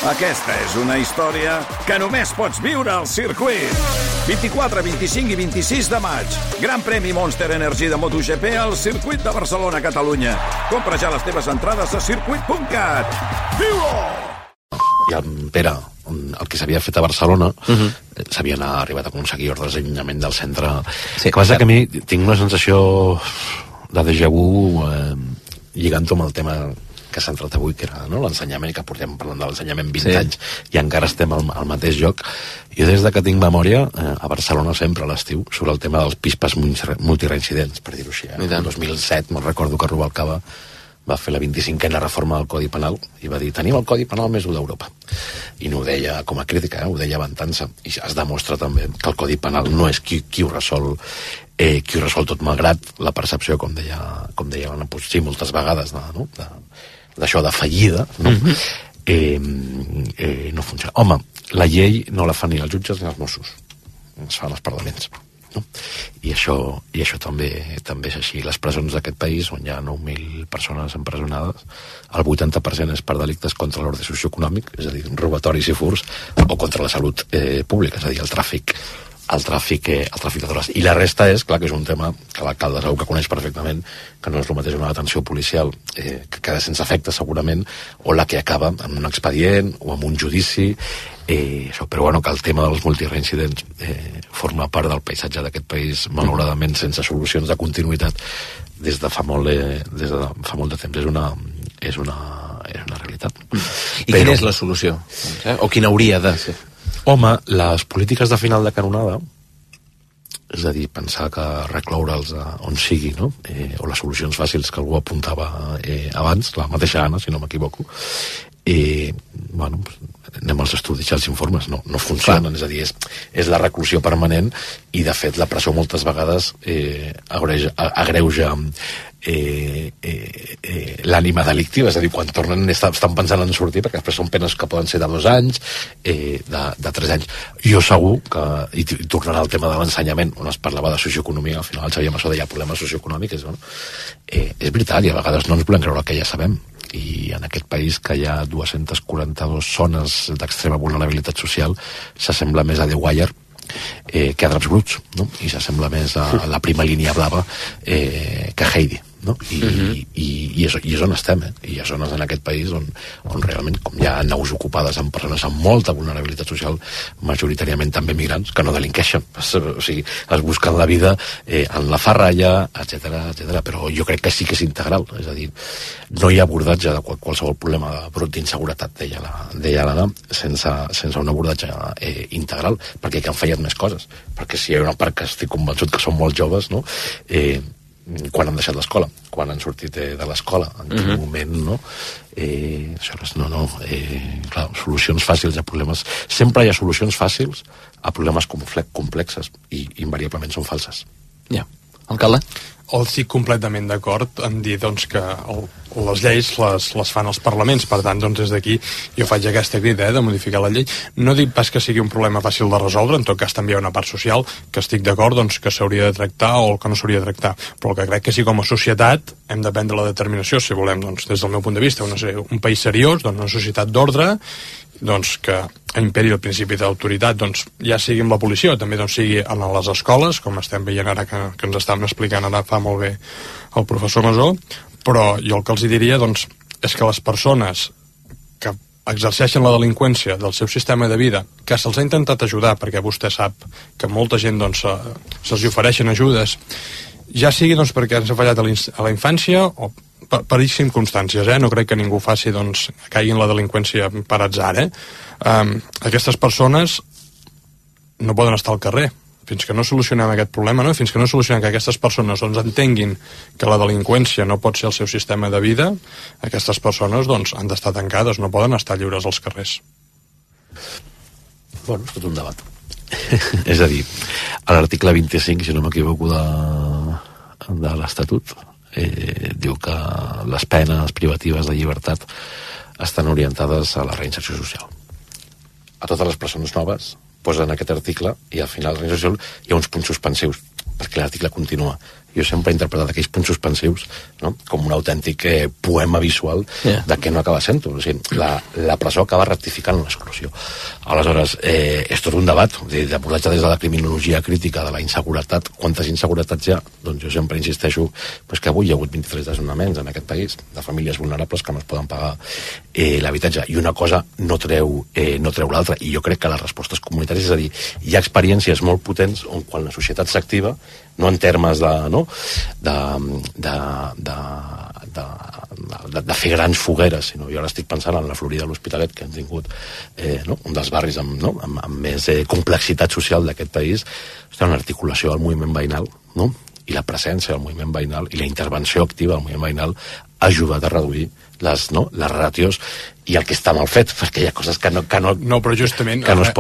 Aquesta és una història que només pots viure al circuit. 24, 25 i 26 de maig. Gran premi Monster Energy de MotoGP al circuit de Barcelona, Catalunya. Compra ja les teves entrades a circuit.cat. Viu-ho! I en Pere, el que s'havia fet a Barcelona, s'havien arribat a aconseguir ordres d'allunyament del centre. Sí, que passa que a mi tinc una sensació de déjà vu lligant-ho amb el tema que s'ha entrat avui, que era l'ensenyament, que portem parlant de l'ensenyament 20 anys i encara estem al mateix lloc. Jo des de que tinc memòria, a Barcelona sempre a l'estiu, sobre el tema dels pispes multireincidents, per dir-ho així. El 2007, me'n recordo que Rubalcaba va fer la 25a reforma del Codi Penal i va dir, tenim el Codi Penal més dur d'Europa. I no ho deia com a crítica, ho deia vantant-se. I es demostra també que el Codi Penal no és qui ho resol tot, malgrat la percepció, com deia l'Anna Puig, sí, moltes vegades, d'això de fallida, no funciona. Home, la llei no la fan ni els jutges ni els Mossos, es fan els parlaments. I això també és així. Les presons d'aquest país, on hi ha 9.000 persones empresonades, el 80% és per delictes contra l'ordre socioeconòmic, és a dir, robatoris i furts, o contra la salut pública, és a dir, el tràfic de drogues. I la resta és, clar, que és un tema que l'alcalde segur que coneix perfectament, que no és el mateix una detenció policial que queda sense efecte segurament, o la que acaba amb un expedient o amb un judici, però bueno, que el tema dels multireincidents forma part del paisatge d'aquest país, malauradament sense solucions de continuïtat des de fa molt de temps. És una realitat. I quina és la solució? O quina hauria de ser? Home, les polítiques de final de canonada, és a dir, pensar que recloure'ls on sigui, no? O les solucions fàcils que algú apuntava abans, la mateixa Anna, si no m'equivoco, bueno, anem als estudis i als informes, no funcionen. És a dir, és la reclusió permanent i, de fet, la presó moltes vegades agreuja l'ànima delictiva, és a dir, quan tornen estan pensant en sortir, perquè després són penes que poden ser de 2 anys, de 3 anys. Jo segur que, i tornarà al tema de l'ensenyament, on es parlava de socioeconomia, al final el Xavier Massó deia problemes socioeconòmics, és veritat, i a vegades no ens volem creure que ja sabem, i en aquest país que hi ha 242 zones d'extrema vulnerabilitat social s'assembla més a The Wire que a Draps Bruts, no? I s'assembla més a la prima línia blava que Heidi, no? I és on estem, i hi ha zones en aquest país on realment, com hi ha naus ocupades amb persones amb molta vulnerabilitat social, majoritàriament també migrants, que no delinqueixen, o sigui, es busquen la vida en la farralla, etc. Però jo crec que sí que és integral, és a dir, no hi ha abordatge de qualsevol problema brut d'inseguretat, deia l'Anna, sense un abordatge integral, perquè han fallat més coses, perquè si hi ha una part que estic convençut que són molt joves, no? Quan han deixat l'escola, quan han sortit de l'escola, en quin moment, no? Clar, solucions fàcils a problemes. Sempre hi ha solucions fàcils a problemes complexes i invariablement són falses. Ja. Alcalde? Estic completament d'acord en dir doncs, que les lleis les fan els parlaments, per tant, doncs, des d'aquí jo faig aquesta crida de modificar la llei. No dic pas que sigui un problema fàcil de resoldre, en tot cas també hi ha una part social que estic d'acord doncs, que s'hauria de tractar o que no s'hauria de tractar, però el que crec que sí, com a societat hem de prendre la determinació, si volem, doncs, des del meu punt de vista, un país seriós, doncs, una societat d'ordre, doncs, que imperi el principi d'autoritat, doncs, ja sigui amb la policia o també doncs, sigui en les escoles, com estem veient ara que ens estan explicant ara fa molt bé el professor Masó, però jo el que els diria doncs, és que les persones que exerceixen la delinqüència del seu sistema de vida, que se'ls ha intentat ajudar, perquè vostè sap que molta gent doncs, se'ls ofereixen ajudes, ja sigui doncs, perquè ens ha fallat a la infància o per circumstàncies, no crec que ningú faci doncs, caigui en la delinqüència per atzar. Aquestes persones no poden estar al carrer fins que no solucionem aquest problema, no? Fins que no solucionem que aquestes persones doncs, entenguin que la delinqüència no pot ser el seu sistema de vida, aquestes persones doncs, han d'estar tancades, no poden estar lliures als carrers. Bueno, és tot un debat. És a dir, a l'article 25, si no m'equivoco, de l'Estatut, diu que les penes privatives de llibertat estan orientades a la reinserció social. A totes les persones noves posen aquest article i al final de la reinserció social hi ha uns punts suspensius perquè l'article continua jo sempre he interpretat aquells punts suspensius, no?, com un autèntic poema visual de què no acaba sent-ho. O sigui, la presó acaba ratificant l'exclusió. Aleshores, és tot un debat d'abordatge des de la criminologia crítica de la inseguretat. Quantes inseguretats hi ha? Doncs jo sempre insisteixo que avui hi ha hagut 23 desnonaments en aquest país de famílies vulnerables que no es poden pagar l'habitatge, i una cosa no treu l'altra, i jo crec que les respostes comunitàries, és a dir, hi ha experiències molt potents on quan la societat s'activa, no en termes de fer grans fogueres, sinó jo ara estic pensant en la Florida de l'Hospitalet, que hem tingut un dels barris amb més complexitat social d'aquest país, una articulació del moviment veïnal, no?, i la presència del moviment veïnal i la intervenció activa del moviment veïnal ha ajudat a reduir les ràtios i el que està mal fet, perquè hi ha coses que no però justament que no es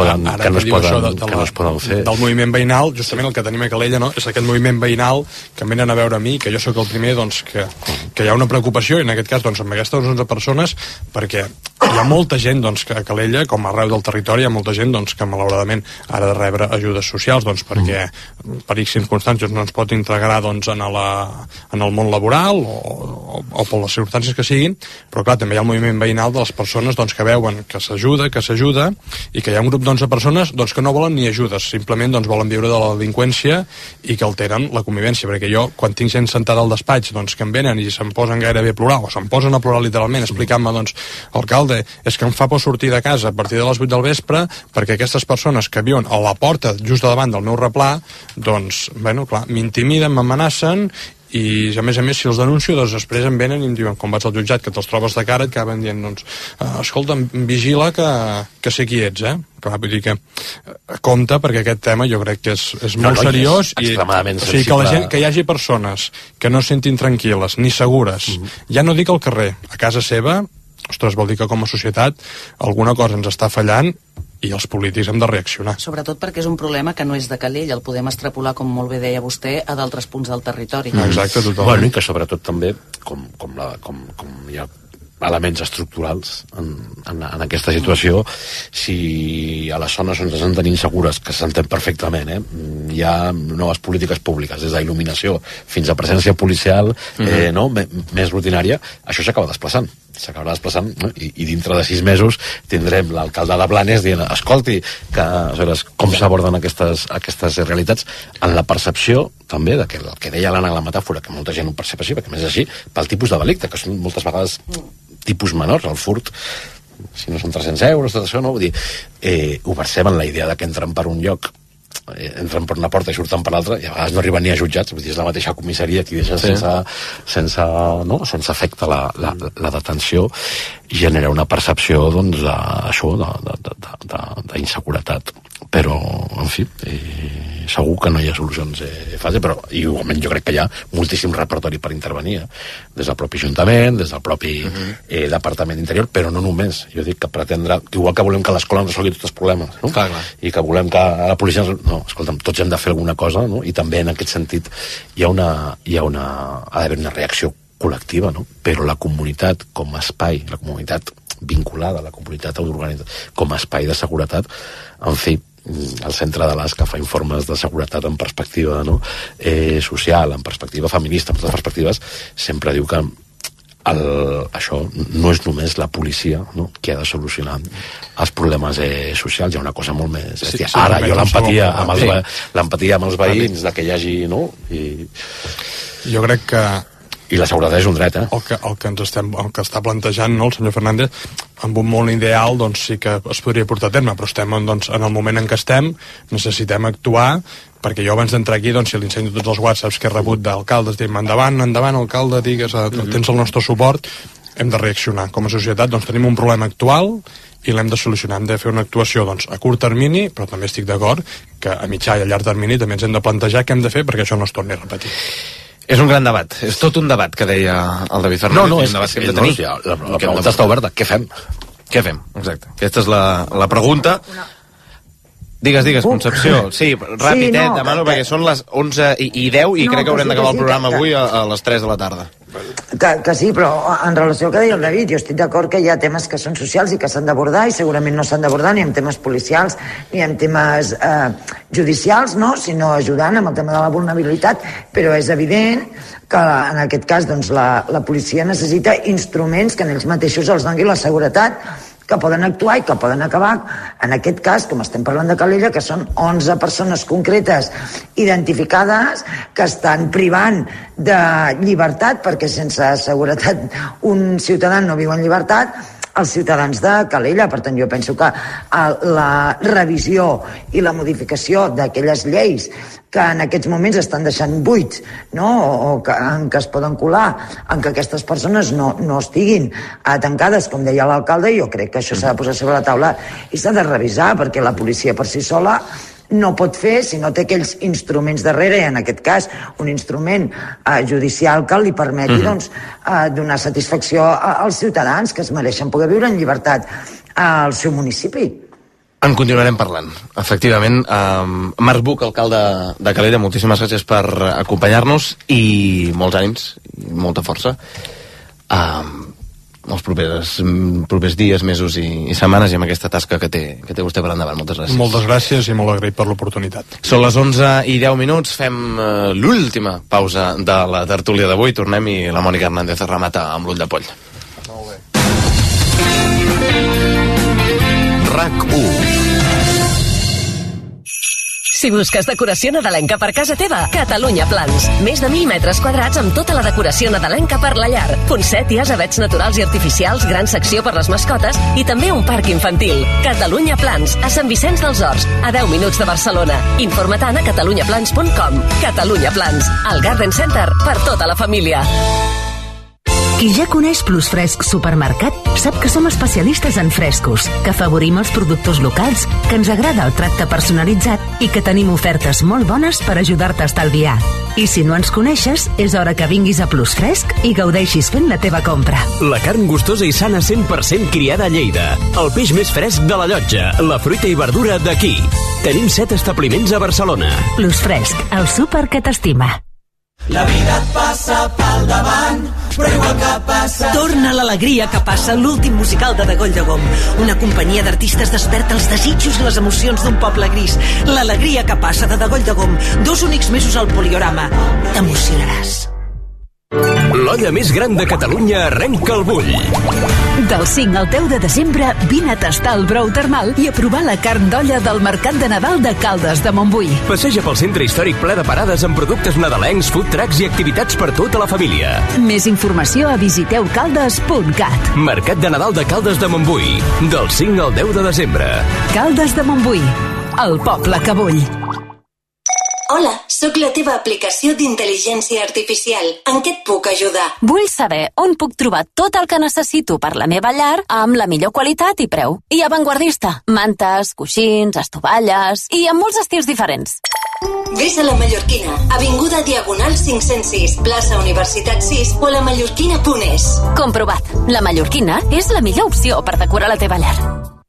poden fer. Del moviment veïnal, justament el que tenim a Calella, no?, és aquest moviment veïnal que em venen a veure a mi, que jo sóc el primer, doncs, que hi ha una preocupació, i en aquest cas, doncs, amb aquestes 11 persones, perquè hi ha molta gent, doncs, que a Calella, com arreu del territori, hi ha molta gent, doncs, que malauradament ha de rebre ajudes socials, doncs, perquè per X circumstàncies no ens pot integrar, doncs, en el món laboral o per les circumstàncies que siguin, però clar, també hi ha el moviment veïnal de les persones, doncs, que veuen que s'ajuda, i que hi ha un grup d'11 persones, doncs, que no volen ni ajudes, simplement, doncs, volen viure de la delinqüència i que alteren la convivència, perquè jo, quan tinc gent sentada al despatx, doncs, que em venen i se'm posen gairebé a plorar, o se'm posen a plorar literalment, explicant-me, doncs, alcalde, és que em fa por sortir de casa a partir de les 8 del vespre, perquè aquestes persones que viuen a la porta, just davant del meu replà, doncs, bueno, clar, m'intimiden, m'amenacen, i a més, si els denuncio, doncs després em venen i em diuen, quan vaig al jutjat, que te'ls trobes de cara, et acaben dient, doncs, escolta, vigila que sé qui ets, Clar, vull dir que compte, perquè aquest tema jo crec que és molt seriós, i o sigui, que hi hagi persones que no es sentin tranquil·les ni segures, ja no dic al carrer, a casa seva, ostres, vol dir que com a societat alguna cosa ens està fallant i els polítics hem de reaccionar. Sobretot perquè és un problema que no és de Calella, el podem extrapolar, com molt bé deia vostè, a d'altres punts del territori. Exacte, totalment. Bueno, i que sobretot també, com hi ha elements estructurals en aquesta situació, si a les zones on se senten insegures, que s'entén perfectament, hi ha noves polítiques públiques, des d'il·luminació fins a presència policial més rutinària, això s'acaba desplaçant, no? I dintre de 6 mesos tindrem l'alcalde de Blanes dient, escolti, com s'aborden aquestes realitats, en la percepció també de que el que deia l'Anna a la metàfora, que molta gent ho percep així, perquè més és així, pel tipus de delicte, que són moltes vegades tipus menors, el furt, si no són 300 euros, tot això, no? Vull dir, ho perceben la idea de que entren per un lloc, entren per una porta i surten per l'altra, i a vegades no arriben ni a jutjats, vull dir, és la mateixa comissaria que deixa sense efecte la detenció, i genera una percepció, doncs, d'això, d'inseguretat. Però, en fi, segur que no hi ha solucions fàcils, però igualment jo crec que hi ha moltíssim repertori per intervenir, des del propi Ajuntament, des del propi Departament d'Interior, però no només. Jo dic que pretendre, igual que volem que l'escola resolgui tots els problemes, no? Clar. I que volem que la policia... No, escolta'm, tots hem de fer alguna cosa, no? I també en aquest sentit ha d'haver una reacció col·lectiva, no? Però la comunitat com a espai, la comunitat vinculada, la comunitat autoorganitzada com a espai de seguretat, en fi, el centre de l'AS, que fa informes de seguretat en perspectiva social, en perspectiva feminista, en totes perspectives, sempre diu que això no és només la policia, no?, qui ha de solucionar els problemes socials. Hi ha una cosa molt més... Ara, jo l'empatia amb els veïns, de que hi hagi... No? Jo crec que... I la seguretat és un dret, El que està plantejant, no, el senyor Fernández, amb un món ideal, doncs sí que es podria portar a terme, però estem, doncs, en el moment en què estem, necessitem actuar, perquè jo abans d'entrar aquí, doncs, si li ensenyo tots els whatsapps que he rebut d'alcaldes, dient endavant, alcalde, digues, tens el nostre suport, hem de reaccionar. Com a societat, doncs, tenim un problema actual i l'hem de solucionar. Hem de fer una actuació, doncs, a curt termini, però també estic d'acord que a mitjà i a llarg termini també ens hem de plantejar què hem de fer perquè això no es torni a repetir. És un gran debat, és tot un debat que deia el David Fernández. No, és que hem de tenir. La pregunta està oberta, què fem? Què fem? Exacte. Aquesta és la pregunta. Digues, Concepció. Sí, ràpid, demano, perquè són les 11:10 i crec que haurem d'acabar el programa avui a les 3 de la tarda. Que sí, però en relació al que deia el David, jo estic d'acord que hi ha temes que són socials i que s'han d'abordar, i segurament no s'han d'abordar ni en temes policials ni en temes judicials, no? Sinó ajudant amb el tema de la vulnerabilitat, però és evident que en aquest cas doncs, la policia necessita instruments que en ells mateixos els doni la seguretat, que poden actuar i que poden acabar, en aquest cas, com estem parlant de Calella, que són 11 persones concretes identificades que estan privant de llibertat, perquè sense seguretat un ciutadà no viu en llibertat, els ciutadans de Calella. Per tant, jo penso que la revisió i la modificació d'aquelles lleis que en aquests moments estan deixant buits, no? en què es poden colar, en què aquestes persones no estiguin tancades, com deia l'alcalde, jo crec que això s'ha de posar sobre la taula i s'ha de revisar, perquè la policia per si sola no pot fer si no té aquells instruments darrere, i en aquest cas un instrument judicial que li permeti donar satisfacció als ciutadans que es mereixen poder viure en llibertat al seu municipi. En continuarem parlant, efectivament. Marc Buch, alcalde de Calella, moltíssimes gràcies per acompanyar-nos i molts ànims i molta força els propers dies, mesos i setmanes, i amb aquesta tasca que té vostè per endavant. Moltes gràcies. Moltes gràcies i molt agraït per l'oportunitat. Són les 11:10, fem l'última pausa de la tertúlia d'avui. Tornem i la Mònica Hernández remata amb l'ull de poll. Molt bé. RAC1. Si busques decoració nadalenca per casa teva, Catalunya Plans. Més de 1.000 metres quadrats amb tota la decoració nadalenca per la llar. Poncèties, avets naturals i artificials, gran secció per les mascotes i també un parc infantil. Catalunya Plans, a Sant Vicenç dels Horts, a 10 minuts de Barcelona. Informa-te'n a catalunyaplans.com. Catalunya Plans, el Garden Center per tota la família. Qui ja coneix Plus Fresc Supermercat sap que som especialistes en frescos, que afavorim els productors locals, que ens agrada el tracte personalitzat i que tenim ofertes molt bones per ajudar-te a estalviar. I si no ens coneixes, és hora que vinguis a Plus Fresc i gaudeixis fent la teva compra. La carn gustosa i sana 100% criada a Lleida. El peix més fresc de la Llotja. La fruita i verdura d'aquí. Tenim 7 establiments a Barcelona. Plus Fresc, el súper que t'estima. La vida et passa pel davant, però igual que passa... Torna l'alegria que passa, l'últim musical de Degoll de Gom. Una companyia d'artistes desperta els desitjos i les emocions d'un poble gris. L'alegria que passa de Degoll de Gom. 2 únics mesos al Poliorama. T'emocionaràs. L'olla més gran de Catalunya arrenca el bull. Del 5 al 10 de desembre, vine a tastar el brou termal i a provar la carn d'olla del Mercat de Nadal de Caldes de Montbui. Passeja pel centre històric ple de parades amb productes nadalencs, food trucks i activitats per tota la família. Més informació a visiteucaldes.cat. Mercat de Nadal de Caldes de Montbui, del 5 al 10 de desembre. Caldes de Montbui, el poble que vull. Hola, sóc la teva aplicació d'intel·ligència artificial. En què et puc ajudar? Vull saber on puc trobar tot el que necessito per la meva llar amb la millor qualitat i preu. I avantguardista. Mantes, coixins, estovalles i amb molts estils diferents. Ves a la Mallorquina, avinguda Diagonal 506, plaça Universitat 6 o a lamallorquina.es. Comprovat. La Mallorquina és la millor opció per decorar la teva llar.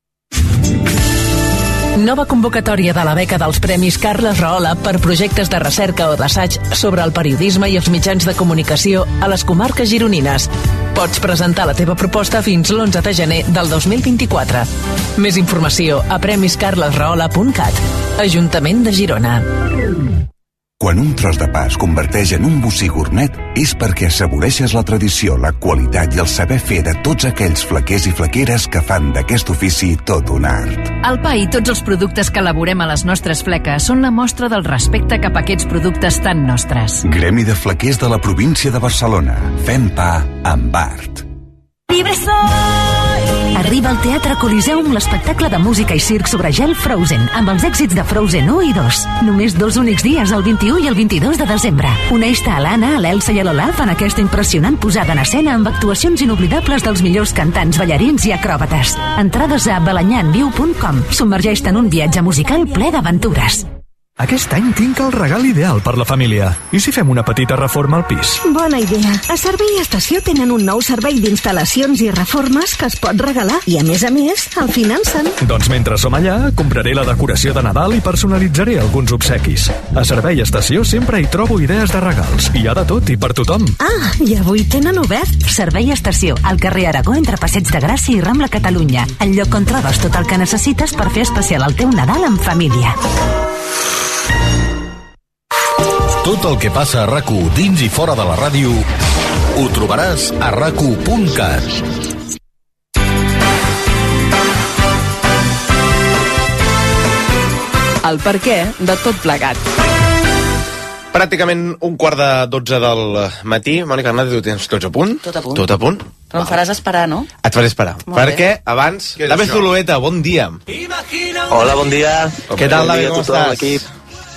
Nova convocatòria de la beca dels Premis Carles Rahola per projectes de recerca o d'assaig sobre el periodisme i els mitjans de comunicació a les comarques gironines. Pots presentar la teva proposta fins l'11 de gener del 2024. Més informació a premiscarlesrahola.cat. Ajuntament de Girona. Quan un tros de pa es converteix en un bocí gourmet és perquè assaboreixes la tradició, la qualitat i el saber fer de tots aquells flequers i flequeres que fan d'aquest ofici tot un art. El pa i tots els productes que elaborem a les nostres fleques són la mostra del respecte cap a aquests productes tan nostres. Gremi de flequers de la província de Barcelona. Fem pa amb art. Arriba al Teatre Coliseum l'espectacle de música i circ sobre gel Frozen, amb els èxits de Frozen 1 i 2. Només 2 únics dies, el 21 i el 22 de desembre. Uneix-te a l'Anna, a l'Elsa i a l'Olaf en aquesta impressionant posada en escena amb actuacions inoblidables dels millors cantants, ballarins i acròbates. Entrades a balanyanviu.com. Submergeix-te en un viatge musical ple d'aventures. Aquest any tinc el regal ideal per la família. I si fem una petita reforma al pis? Bona idea. A Servei Estació tenen un nou servei d'instal·lacions i reformes que es pot regalar i, a més, el financen. Doncs mentre som allà, compraré la decoració de Nadal i personalitzaré alguns obsequis. A Servei Estació sempre hi trobo idees de regals. Hi ha de tot i per tothom. Ah, i avui tenen obert. Servei Estació, al carrer Aragó entre Passeig de Gràcia i Rambla Catalunya. El lloc on trobes tot el que necessites per fer especial el teu Nadal en família. Tot el que passa a RAC1 dins i fora de la ràdio ho trobaràs a rac1.cat. El perquè de tot plegat. Pràcticament 11:45 del matí. Mònica Hernández, tu tens tots a punt? Tot a punt. Tot a punt? Però em faràs esperar, no? Et faré esperar. Perquè abans... David Zulueta, bon dia. Hola, bon dia. Què tal, David, com estàs?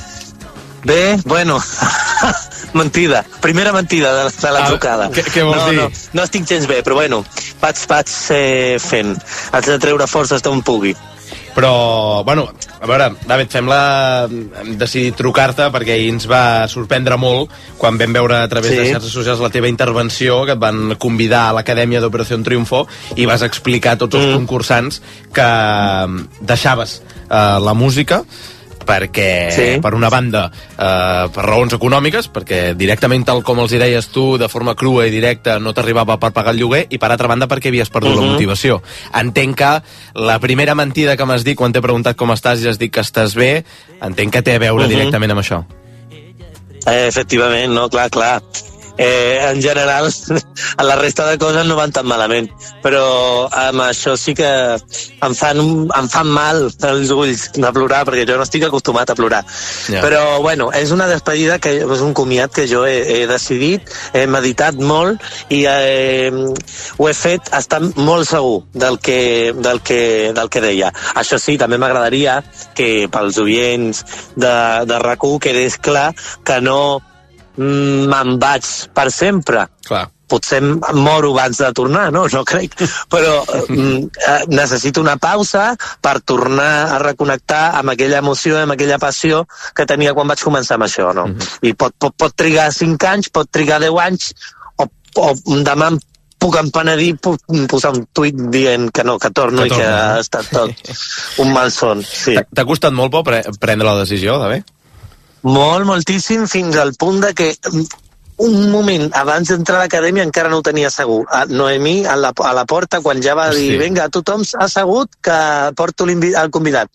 Bé, bueno, mentida. Primera mentida de la trucada. Què vols dir? No estic gens bé, però bueno, vaig fent. Haig de treure forces d'on pugui. Però, bueno, a veure, David, hem decidit trucar-te perquè ahir ens va sorprendre molt quan vam veure a través de xarxes socials la teva intervenció, que et van convidar a l'Acadèmia d'Operació Triunfo i vas explicar a tots els concursants que deixaves la música perquè, per una banda, per raons econòmiques, perquè directament, tal com els hi deies tu, de forma crua i directa, no t'arribava per pagar el lloguer, i per altra banda, perquè havies perdut la motivació. Entenc que la primera mentida que m'has dit quan t'he preguntat com estàs i has dit que estàs bé, entenc que té a veure directament amb això. Efectivament, no, clar. En general, la resta de coses no van tan malament, però amb això sí que em fan mal els ulls de plorar, perquè jo no estic acostumat a plorar. Però, bueno, és una despedida, és un comiat que jo he decidit, he meditat molt i ho he fet estant molt segur del que deia. Això sí, també m'agradaria que pels oients de RAC1 quedés clar que no me'n vaig per sempre. Clar. Potser moro abans de tornar, no crec, però necessito una pausa per tornar a reconnectar amb aquella emoció, amb aquella passió que tenia quan vaig començar amb això, no? I pot trigar 5 anys, pot trigar 10 anys, o demà em puc empenedir, puc posar un tuit dient que no, que torno i que ha estat tot un malson. T'ha costat molt por prendre la decisió, David? Moltíssim, fins al punt de que un moment abans d'entrar a l'acadèmia encara no ho tenia segur. Noemí a la porta, quan ja va dir vinga, tothom ha assegut que porto el convidat.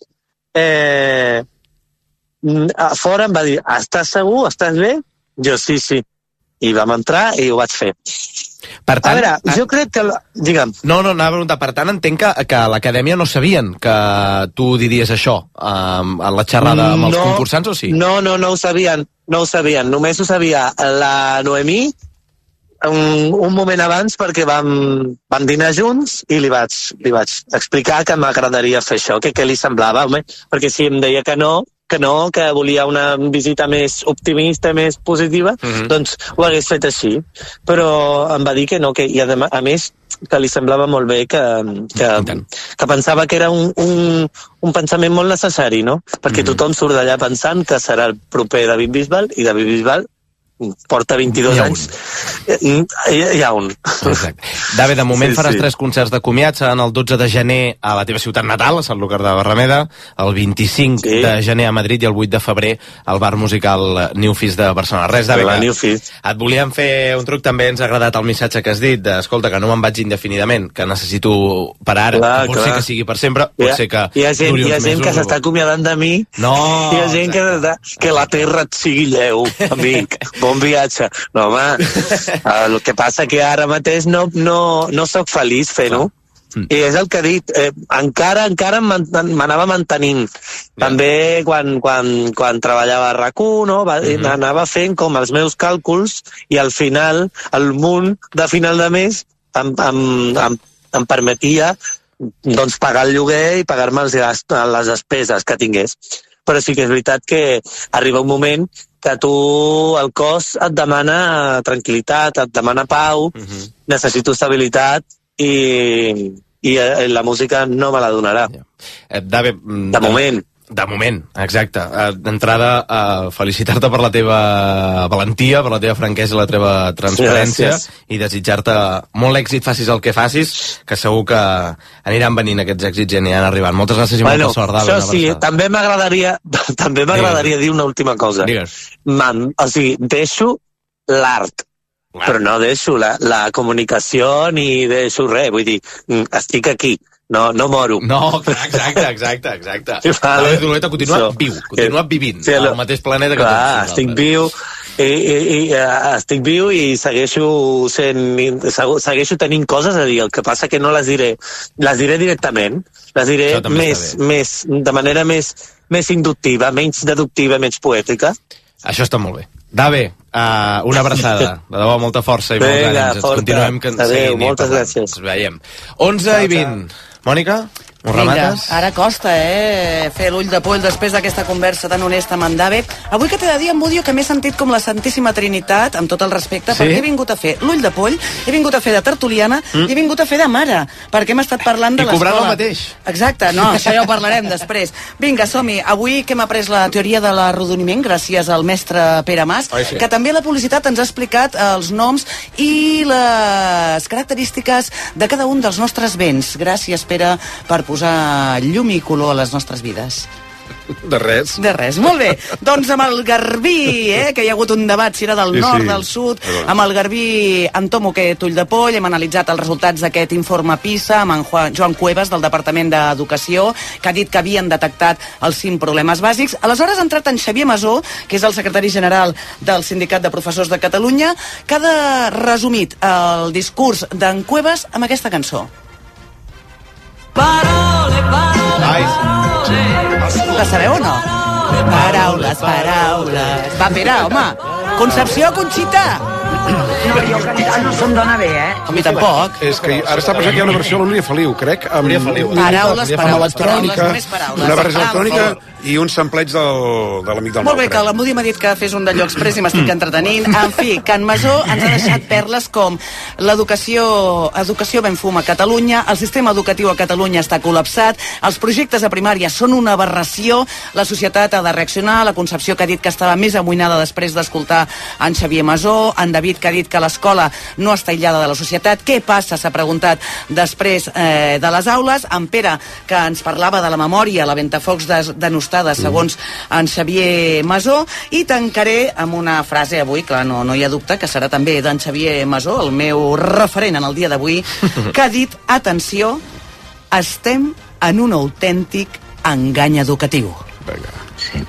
A fora em va dir, estàs segur? Estàs bé? Jo sí. I vam entrar i ho vaig fer. Per tant, a veure, jo crec que... Digue'm. No, anava a preguntar. Per tant, entenc que a l'acadèmia no sabien que tu diries això a la xerrada amb els concursants, o sí? No ho sabien. Només ho sabia la Noemí un moment abans, perquè vam dinar junts i li vaig explicar que m'agradaria fer això, que què li semblava, home, perquè si em deia que no, que volia una visita més optimista, més positiva, doncs ho hagués fet així. Però em va dir que no, i a més que li semblava molt bé, que pensava que era un pensament molt necessari, no? Perquè tothom surt d'allà pensant que serà el proper David Bisbal, i David Bisbal porta 22 anys. Hi ha un. Exacte. David, de moment faràs 3 concerts de comiat. Seran el 12 de gener a la teva ciutat natal, a Sant Lúcar de Barrameda, el 25 de gener a Madrid i el 8 de febrer al bar musical Newfish de Barcelona. Res, David, et volíem fer un truc. També ens ha agradat el missatge que has dit, escolta, que no me'n vaig indefinidament, que necessito per ara, pot ser que sigui per sempre, pot ser que hi ha gent que s'està acomiadant de mi, hi ha gent que la terra et sigui lleu, amic. Bon viatge. No, home, el que passa que ara mateix no soc feliç fent-ho. I és el que he dit, encara m'anava mantenint. També quan treballava a RAC1, no? Anava fent com els meus càlculs i al final, el munt de final de mes em permetia doncs pagar el lloguer i pagar-me les despeses que tingués. Però sí que és veritat que arriba un moment que tu, el cos et demana tranquil·litat, et demana pau, necessito estabilitat i la música no me la donarà. David, de moment. De moment, exacte. D'entrada, felicitar-te per la teva valentia, per la teva franquesa i la teva transparència, i desitjar-te molt èxit, facis el que facis, que segur que aniran venint aquests èxits i aniran arribant. Moltes gràcies i molta sort. Això sí, també m'agradaria dir una última cosa. O sigui, deixo l'art, però no deixo la comunicació ni deixo res, vull dir, estic aquí. No moro. No, exacte. La Doleta continua viu, continua vivint al mateix planeta que tots. Estic viu i segueixo tenint coses a dir. El que passa que no les diré directament. Les diré de manera més inductiva, menys deductiva, menys poètica. Això està molt bé. Dave, una abraçada. De debò, molta força i molts ànims. Ens continuem seguint. Moltes gràcies. Ens veiem. 11:20. Mònica, ho remates? Ara costa, fer l'ull de poll després d'aquesta conversa tan honesta amb en Dave. Avui que t'he de dir, em Budio, que m'he sentit com la Santíssima Trinitat, amb tot el respecte, perquè he vingut a fer l'ull de poll, he vingut a fer de tertuliana i he vingut a fer de mare, perquè hem estat parlant de l'escola. I cobrant el mateix. Exacte, no, això ja ho parlarem després. Vinga, som-hi. Avui que hem après la teoria de l'arrodoniment, gràcies al mestre Pere Mas, que també la publicitat ens ha explicat els noms i les característiques de cada un dels nostres béns. Gràcies, Pere, per posar llum i color a les nostres vides. De res. Molt bé. Doncs amb el Garbí, que hi ha hagut un debat si era del nord, del sud, amb el Garbí en Tomo que Tull de Poll, hem analitzat els resultats d'aquest informe PISA amb en Joan Cuevas del Departament d'Educació, que ha dit que havien detectat els 5 problemes bàsics. Aleshores ha entrat en Xavier Masó, que és el secretari general del Sindicat de Professors de Catalunya, que ha resumit el discurs d'en Cuevas amb aquesta cançó. Parole. La sabeu o no? Paraules. Va, Pere, home. Concepció, Conxita. No, jo cantar no se'm dona bé, A mi tampoc. És que ara està pensant que hi ha una versió de la Núria Feliu, crec, amb electrònica, una versió electrònica i un sampleig de l'Amic del Mal. Molt bé, que la Mudi m'ha dit que fes un d'allò express i m'estic entretenint. En fi, que en Masó ens ha deixat perles com educació ben fum a Catalunya, el sistema educatiu a Catalunya està col·lapsat, els projectes a primària són una aberració, la societat ha de reaccionar, la Concepció que ha dit que estava més amoïnada després d'escoltar en Xavier Masó, en David que ha dit que l'escola no està aïllada de la societat. Què passa, s'ha preguntat després de les aules. En Pere, que ens parlava de la memòria, la ventafocs denostada segons en Xavier Masó, i tancaré amb una frase avui, clar, no hi ha dubte que serà també d'en Xavier Masó, el meu referent en el dia d'avui, que ha dit, atenció, estem en un autèntic engany educatiu. Vinga. Sí.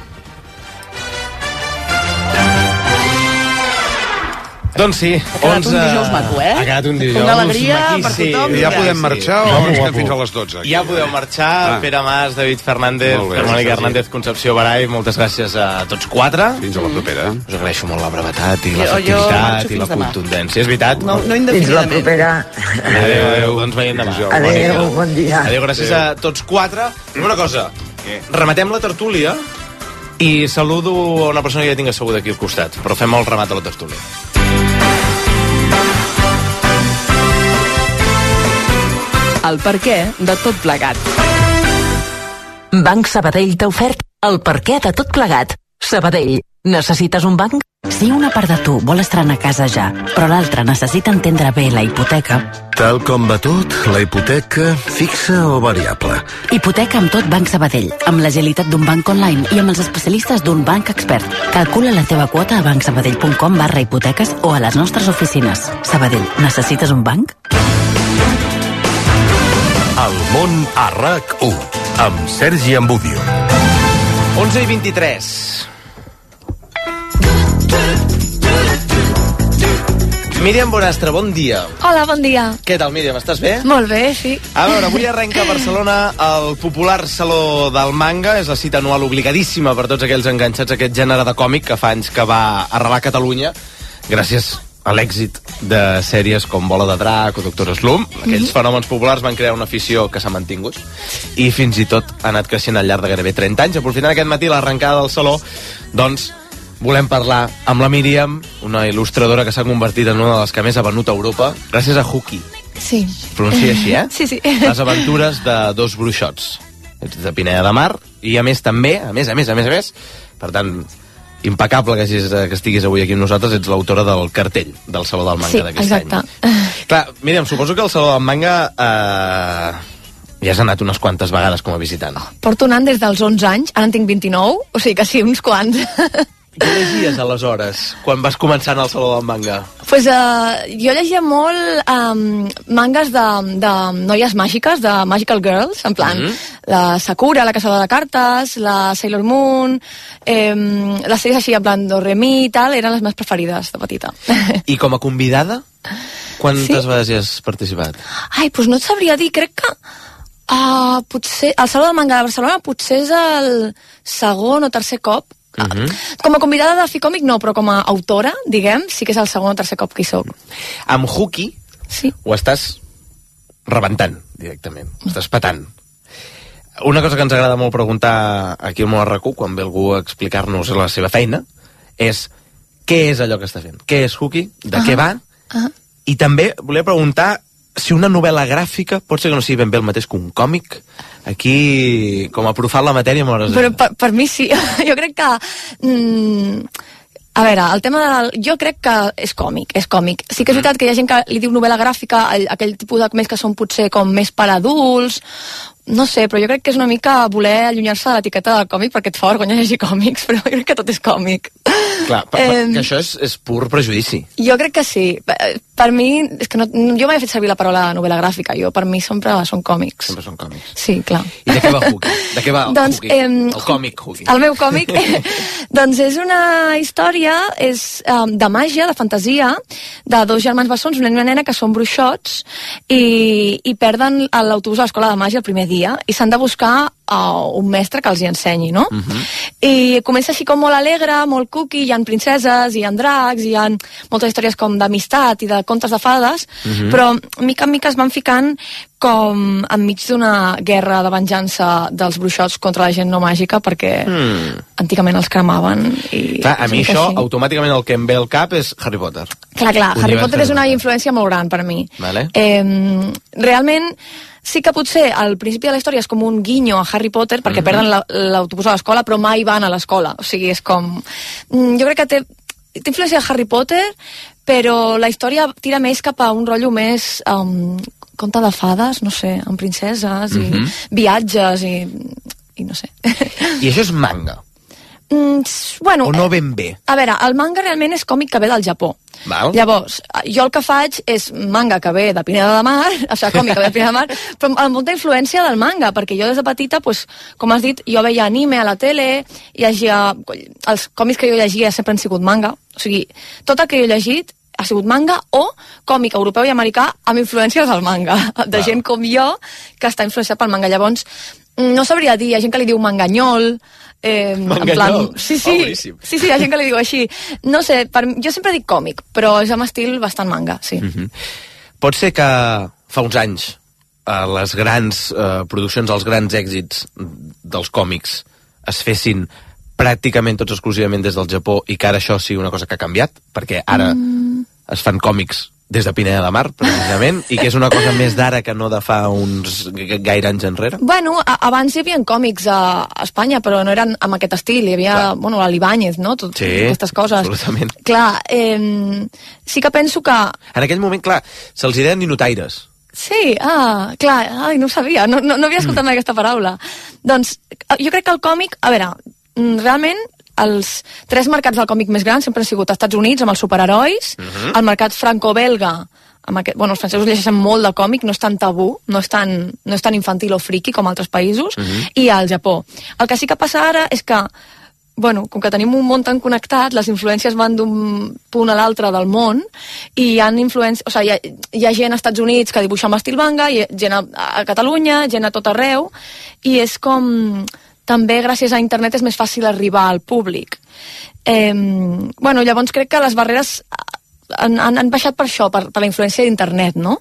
Doncs sí, ha quedat un dijous maco, Ha quedat un dijous una alegria per tothom. Ja podem marxar o ens quedem fins a les 12? Ja podeu marxar. Pere Mas, David Fernández, Mònica Hernández, Concepció Barai, moltes gràcies a tots 4. Fins a la propera. Us agraeixo molt la brevetat i l'efectivitat i la contundència. És veritat? No indefinidament. Fins la propera. Adéu, ens veiem demà. Adéu, bon dia. Adéu, gràcies a tots 4. Una cosa, rematem la tertúlia i saludo a una persona que ja tinc asseguda aquí al costat, però fem el remat de la tertúlia. El perquè de tot plegat. Banc Sabadell t'ha ofert el perquè de tot plegat. Sabadell, necessites un banc? Si una part de tu vol estrenar casa ja, però l'altra necessita entendre bé la hipoteca... Tal com va tot, la hipoteca fixa o variable? Hipoteca amb tot Banc Sabadell, amb l'agilitat d'un banc online i amb els especialistes d'un banc expert. Calcula la teva quota a bancsabadell.com/hipoteques o a les nostres oficines. Sabadell, necessites un banc? El món a RAC1, amb Sergi Ambudio. 11:23. Míriam Bonastre, bon dia. Hola, bon dia. Què tal, Míriam, estàs bé? Molt bé, sí. A veure, avui arrenca a Barcelona el popular Saló del Manga. És la cita anual obligadíssima per tots aquells enganxats a aquest gènere de còmic que fa anys que va arrelar a Catalunya, gràcies a l'èxit de sèries com Bola de Drac o Doctor Slump. Aquells fenòmens populars van crear una afició que s'ha mantingut i fins i tot ha anat creixent al llarg de gairebé 30 anys. Aprofitant aquest matí l'arrencada del Saló, doncs volem parlar amb la Míriam, una il·lustradora que s'ha convertit en una de les que més ha venut a Europa, gràcies a Hooky. Sí. Pronuncia així, Sí, sí. Les aventures de dos bruixots. Ets de Pineda de Mar I a més també, a més, per tant, impecable que estiguis avui aquí amb nosaltres, ets l'autora del cartell del Saló del Manga d'aquest any. Sí, exacte. Clar, Míriam, suposo que el Saló del Manga ja has anat unes quantes vegades com a visitant. Porto anant des dels 11 anys, ara en tinc 29, o sigui que sí, uns quants. Què llegies aleshores, quan vas començar al Saló del Manga? Pues, jo llegia molt mangas de noies màgiques, de Magical Girls, en plan, la Sakura, la Caçadora de Cartes, la Sailor Moon, les sèries així, en plan, Doremi i tal, eren les meves preferides de petita. I com a convidada, quantes vegades hi has participat? Ai, doncs no et sabria dir, crec que potser, el Saló del Manga de Barcelona potser és el segon o tercer cop. Com a convidada de Ficòmic no, però com a autora, diguem, sí que és el segon o tercer cop que hi soc. Amb Huki ho estàs rebentant directament, ho estàs petant. Una cosa que ens agrada molt preguntar aquí al Món RQ, quan ve algú a explicar-nos la seva feina, és què és allò que està fent? Què és Huki? De què va? I també volia preguntar si una novel·la gràfica pot ser que no sigui ben bé el mateix que un còmic. Aquí, com a profar la matèria, m'hauràs de... Però per mi sí. Jo crec que... A veure, el tema jo crec que és còmic, és còmic. Sí que és veritat que hi ha gent que li diu novel·la gràfica, aquell tipus de més que són potser com més per adults, no sé, però jo crec que és una mica voler allunyar-se de l'etiqueta del còmic perquè et fa vergonya llegir còmics, però jo crec que tot és còmic. Clar, que això és pur prejudici. Jo crec que sí. Per mi, és que jo mai he fet servir la paraula novel·la gràfica, per mi sempre són còmics. Sempre són còmics. Sí, clar. I de què va Huki? De què va Huki? El còmic Huki. El meu còmic? Doncs és una història de màgia, de fantasia, de dos germans bessons, una nena que són bruixots i perden l'autobús a l'escola de màgia el primer dia i s'han de buscar un mestre que els hi ensenyi, no? I comença així com molt alegre, molt cookie, hi ha princeses, hi ha dracs, hi ha moltes històries com d'amistat i de contes de fades, però mica en mica es van ficant com enmig d'una guerra de venjança dels bruixots contra la gent no màgica, perquè antigament els cremaven. Clar, a mi això, automàticament el que em ve al cap és Harry Potter. Clar, Harry Potter és una influència molt gran per mi. Realment, sí que potser al principi de la història és com un guinyo a Harry Potter perquè perden l'autobús a l'escola però mai van a l'escola, o sigui, és com... Jo crec que té influència de Harry Potter, però la història tira més cap a un rotllo més conte de fades, no sé, amb princeses i viatges i no sé. I això és manga? Bueno, o no ben bé? A veure, el manga realment és còmic que ve del Japó. Llavors, jo el que faig és manga que ve de Pineda de Mar, o sigui, còmic que ve de Pineda de Mar, però amb molta influència del manga, perquè jo des de petita, com has dit, jo veia anime a la tele, els còmics que jo llegia sempre han sigut manga, o sigui, tot el que jo he llegit ha sigut manga o còmic europeu i americà amb influències del manga, de gent com jo que està influenciat pel manga. Llavors, no sabria dir, hi ha gent que li diu manganyol, Manganyol? Sí, hi ha gent que li diu així. No sé, jo sempre dic còmic, però és amb estil bastant manga, sí. Pot ser que fa uns anys les grans produccions, els grans èxits dels còmics es fessin pràcticament tots exclusivament des del Japó i que ara això sigui una cosa que ha canviat, perquè ara es fan còmics des de Pineda de Mar, precisament, i que és una cosa més d'ara que no de fa uns gaire anys enrere? Bueno, abans hi havia còmics a Espanya, però no eren amb aquest estil, hi havia, bueno, l'Ibáñez, no? Aquestes coses. Absolutament. Clar, sí que penso que... En aquell moment, clar, se'ls deien ninotaires. Sí, clar, no ho sabia, no havia escoltat mai aquesta paraula. Doncs, jo crec que el còmic, a veure, realment, els tres mercats del còmic més grans sempre han sigut als Estats Units amb els superherois, el mercat franco-belga, els francesos llegeixen molt de còmic, no és tan tabú, no és tan infantil o friki com altres països, i al Japó. El que sí que passa ara és que, com que tenim un món tan connectat, les influències van d'un punt a l'altre del món, i hi ha influències, o sigui, hi ha gent als Estats Units que dibuixa amb estil manga, hi ha gent a Catalunya, gent a tot arreu, i és com... També gràcies a internet és més fàcil arribar al públic. Llavors crec que les barreres han baixat per això, per la influència d'internet, no?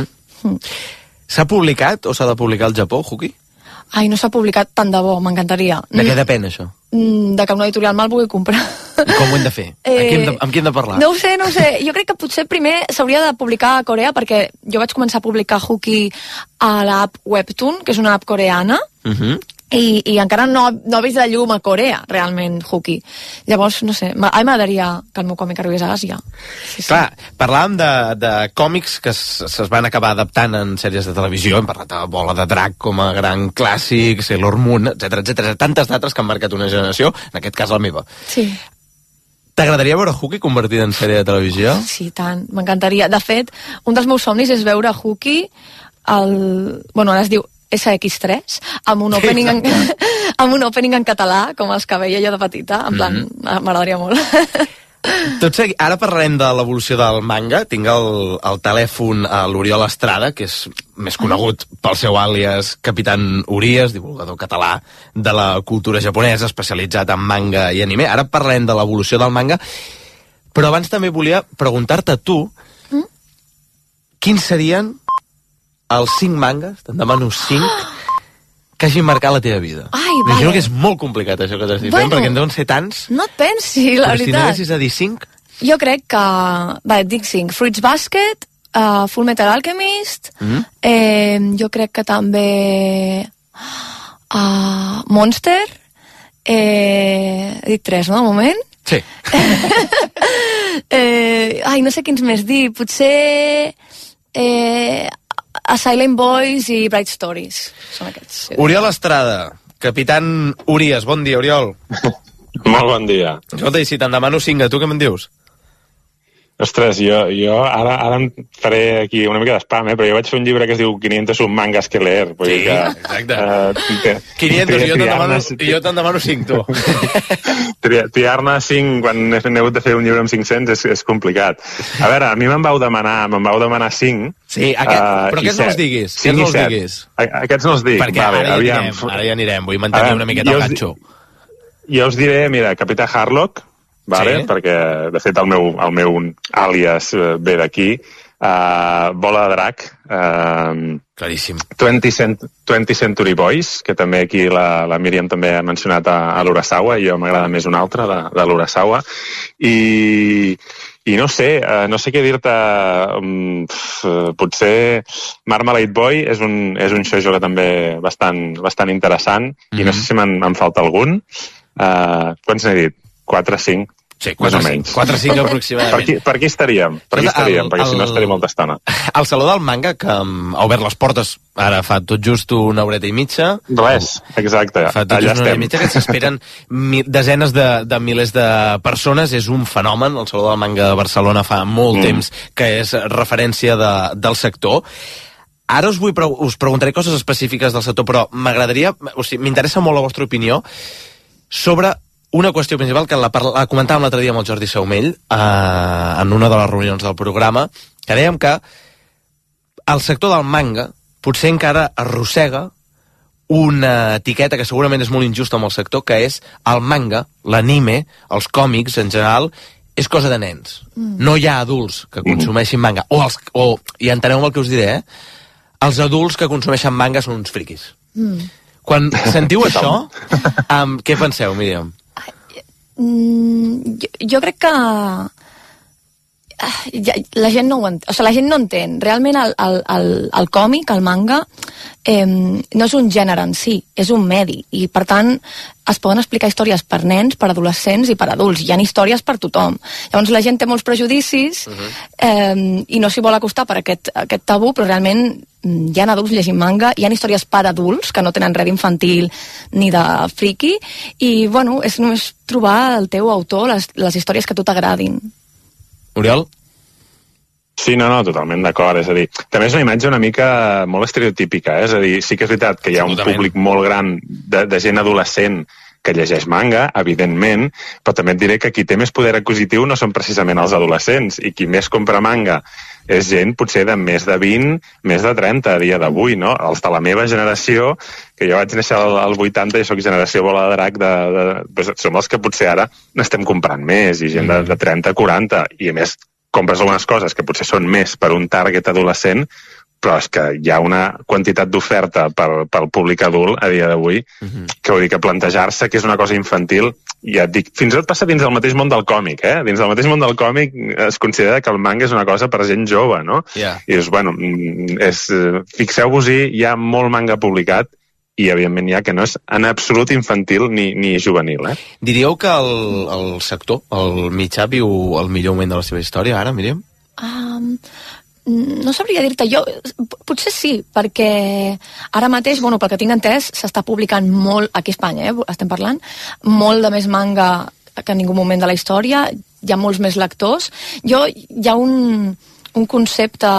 S'ha publicat o s'ha de publicar al Japó, Huki? Ai, no s'ha publicat tant de bo, m'encantaria. De què depèn, això? De que una editorial me'l vulgui comprar. I com ho hem de fer? Amb qui hem de parlar? No ho sé. Jo crec que potser primer s'hauria de publicar a Corea, perquè jo vaig començar a publicar Huki a l'app Webtoon, que és una app coreana, i encara no ha vist la llum a Corea, realment, Huki. Llavors, no sé, a mi m'agradaria que el meu còmic arribés a Àsia. Sí. Clar, parlàvem de còmics que es van acabar adaptant en sèries de televisió, hem parlat de Bola de Drac com a gran clàssic, Sailor Moon, etc, tantes d'altres que han marcat una generació, en aquest cas la meva. Sí. T'agradaria veure Huki convertida en sèrie de televisió? Sí, tant, m'encantaria. De fet, un dels meus somnis és veure Huki bueno, ara es diu SX3, amb un opening en català, com els que veia jo de petita, en plan, m'agradaria molt. Tot seguit, ara parlarem de l'evolució del manga. Tinc el telèfon a l'Oriol Estrada, que és més conegut pel seu àlies Capitán Urias, divulgador català de la cultura japonesa, especialitzat en manga i anime. Ara parlarem de l'evolució del manga, però abans també volia preguntar-te a tu quins serien els 5 mangas, te'n demano 5, que hagin marcat la teva vida. M'imagino que és molt complicat això que t'estic fent, perquè en deuen ser tants. No et pensi, la veritat. Però si n'haguessis a dir 5? Jo crec que... Va, et dic 5. Fruits Basket, Full Metal Alchemist, jo crec que també... Monster, he dit 3, no, de moment? Sí. No sé quins més dir. Potser... A Silent Boys i Bright Stories. Són aquests. Sí. Oriol Estrada, Capitán Urias. Bon dia, Oriol. Molt bon dia. Escolta, i si te'n demano 5, tu què me'n dius? Ostres, jo ara em faré aquí una mica d'espam, però jo vaig fer un llibre que es diu 500 mangas que leer. Sí, exacte. 500, jo te'n demano 5, tu. Triar-ne 5 quan he hagut de fer un llibre amb 500 és complicat. A veure, a mi me'n vau demanar 5. Sí, però aquests no els diguis. Aquests no els dic. Perquè ara ja anirem, vull mantenir una miqueta el ganxo. Jo us diré, mira, Capità Harlock, vale? Sí. Perquè, de fet, el meu àlies ve d'aquí. Bola de Drac. Claríssim. 20th Century Boys, que també aquí la Míriam també ha mencionat a l'Urasawa, i jo m'agrada més una altra, de l'Urasawa. I no sé què dir-te. Potser Marmalade Boy és un shoujo que també bastant interessant, i no sé si me'n falta algun. Quants n'he dit? 4 o 5? Sí, 4 o 5 aproximadament. Per aquí estaríem, perquè si no estaria molta estona. El Saló del Manga, que ha obert les portes ara fa tot just una horeta i mitja. Res, exacte, fa tot just una horeta i mitja, que s'esperen desenes de milers de persones. És un fenomen, el Saló del Manga de Barcelona fa molt temps que és referència del sector. Ara us preguntaré coses específiques del sector, però m'agradaria, m'interessa molt la vostra opinió sobre una qüestió principal que la comentàvem l'altre dia amb el Jordi Saumell en una de les reunions del programa, que dèiem que el sector del manga potser encara arrossega una etiqueta que segurament és molt injusta amb el sector, que és el manga, l'anime, els còmics en general, és cosa de nens. No hi ha adults que consumeixin manga. I enteneu el que us diré, els adults que consumeixen manga són uns friquis. Quan sentiu això, què penseu, Míriam? Jo crec que la gent no ho entén. O sigui, la gent no entén. Realment el còmic, el manga, no és un gènere en si, és un medi. I, per tant, es poden explicar històries per nens, per adolescents i per adults. Hi ha històries per tothom. Llavors, la gent té molts prejudicis i no s'hi vol acostar per aquest tabú, però realment hi ha adults llegint manga, hi ha històries per adults que no tenen res d'infantil ni de friki, i, bueno, és només trobar el teu autor, les històries que a tu t'agradin. Oriol? Sí, no, totalment d'acord. És a dir, també és una imatge una mica molt estereotípica, és a dir, sí que és veritat que hi ha un públic molt gran de gent adolescent que llegeix manga, evidentment, però també et diré que qui té més poder adquisitiu no són precisament els adolescents, i qui més compra manga és gent potser de més de 20, més de 30 a dia d'avui, no? Els de la meva generació, que jo vaig néixer al 80 i soc generació Bola de Drac, som els que potser ara n'estem comprant més, i gent de 30, 40, i a més compres algunes coses que potser són més per un target adolescent, però és que hi ha una quantitat d'oferta pel públic adult a dia d'avui, que vull dir que plantejar-se que és una cosa infantil, ja et dic, fins i tot passa dins del mateix món del còmic, dins del mateix món del còmic es considera que el manga és una cosa per gent jove, no? I dius, bueno, fixeu-vos-hi, hi ha molt manga publicat, i evidentment hi ha que no és en absolut infantil ni juvenil. Diríeu que el sector, el mitjà, viu el millor moment de la seva història ara, Míriam? No sabria dir-te. Jo potser sí, perquè ara mateix, pel que tinc entès, s'està publicant molt, aquí a Espanya, estem parlant, molt de més manga que en ningú moment de la història, hi ha molts més lectors. Hi ha un concepte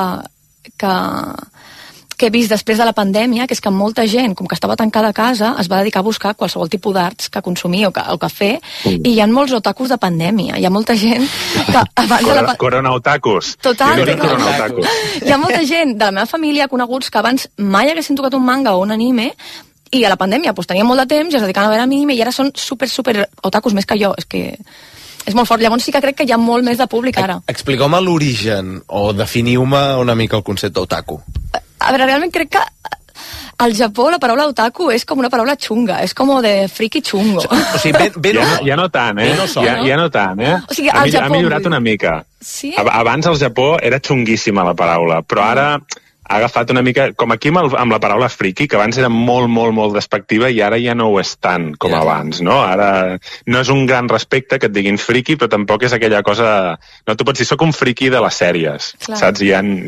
que he vist després de la pandèmia, que és que molta gent, com que estava tancada a casa, es va dedicar a buscar qualsevol tipus d'arts que consumir o que fer, i hi ha molts otakus de pandèmia. Hi ha molta gent que abans Corona otakus. Total. Hi ha molta gent de la meva família, coneguts, que abans mai haguessin tocat un manga o un anime, i a la pandèmia tenien molt de temps i es dedicaven a veure anime i ara són super otakus, més que jo. És que és molt fort. Llavors sí que crec que hi ha molt més de públic ara. Expliqueu-me l'origen o definiu-me una mica el concepte otaku. A veure, realment crec que al Japó la paraula otaku és com una paraula xunga, és com de friki xungo. O sigui, ja no tant, Ja no tant, O sigui, al Japó... Ha millorat una mica. Sí? Abans al Japó era xunguíssima la paraula, però ara ha agafat una mica, com aquí amb la paraula friki, que abans era molt, molt, molt despectiva i ara ja no ho és tant com abans, no? Ara no és un gran respecte que et diguin friki, però tampoc és aquella cosa... No, tu pots dir, soc un friki de les sèries, saps?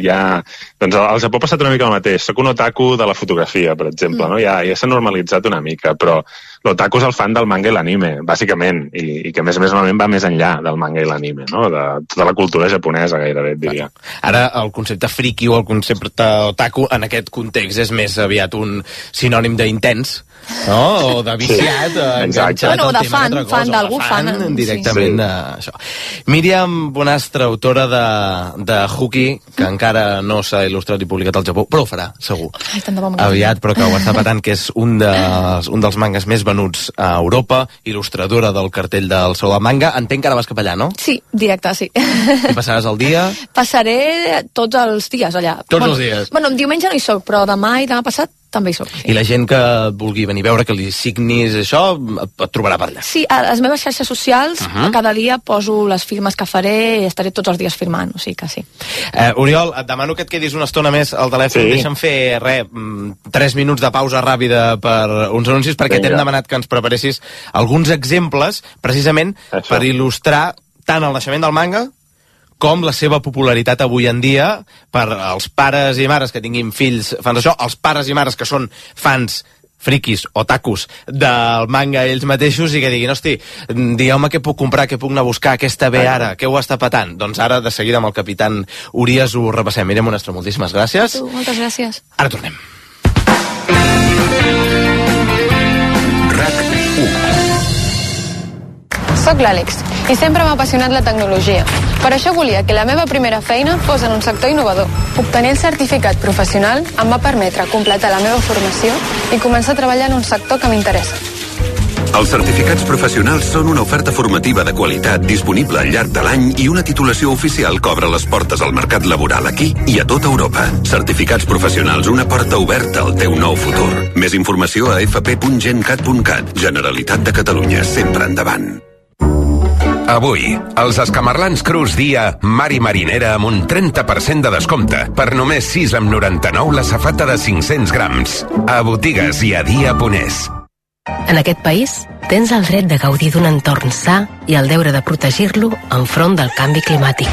Doncs al Japó ha passat una mica el mateix. Soc un otaku de la fotografia, per exemple, no? Ja s'ha normalitzat una mica, però l'otaku és el fan del manga i l'anime, bàsicament, i que a més normalment va més enllà del manga i l'anime, no? De tota la cultura japonesa, gairebé, et diria. Ara, el concepte friki o el concepte otaku en aquest context és més aviat un sinònim d'intens, no? O de viciat, enganxat al tema d'altra cosa. Fan d'algú, fan directament d'això. Míriam Bonastre, autora de Huki, que encara no s'ha il·lustrat i publicat al Japó, però ho farà, segur. Aviat, però que ho està patant, que és un dels mangas més venuts a Europa, il·lustradora del cartell del Saló del Manga. Entenc que ara vas cap allà, no? Sí, directe, sí. I passaràs el dia? Passaré tots els dies allà. Tots els dies? Bueno, diumenge no hi soc, però demà i demà passat també hi soc. Sí. I la gent que vulgui venir a veure, que li signis això, et trobarà per allà. Sí, a les meves xarxes socials, cada dia poso les firmes que faré i estaré tots els dies firmant, o sigui que sí. Oriol, et demano que et quedis una estona més al telèfon. Deixa'm fer, 3 minuts de pausa ràpida per uns anuncis, perquè t'hem demanat que ens preparessis alguns exemples, precisament per il·lustrar tant el naixement del manga com la seva popularitat avui en dia per als pares i mares que tinguin fills fans d'això, els pares i mares que són fans friquis, otakus, del manga ells mateixos i que diguin, hosti, digueu-me què puc comprar, què puc anar a buscar, què està bé ara, què ho està patant. Doncs ara, de seguida, amb el capitán Urias ho repassem. Míriam Bonastre, moltíssimes gràcies. Moltes gràcies. Ara tornem. Soc l'Àlex i sempre m'ha apassionat la tecnologia. Per això volia que la meva primera feina fos en un sector innovador. Obtenir el certificat professional em va permetre completar la meva formació i començar a treballar en un sector que m'interessa. Els certificats professionals són una oferta formativa de qualitat disponible al llarg de l'any i una titulació oficial que obre les portes al mercat laboral aquí i a tota Europa. Certificats professionals, una porta oberta al teu nou futur. Més informació a fp.gencat.cat. Generalitat de Catalunya, sempre endavant. Avui, els escamarlans crus dia mar i marinera amb un 30% de descompte per només 6,99 la safata de 500 grams. A botigues i a dia.es. En aquest país, tens el dret de gaudir d'un entorn sa i el deure de protegir-lo enfront del canvi climàtic.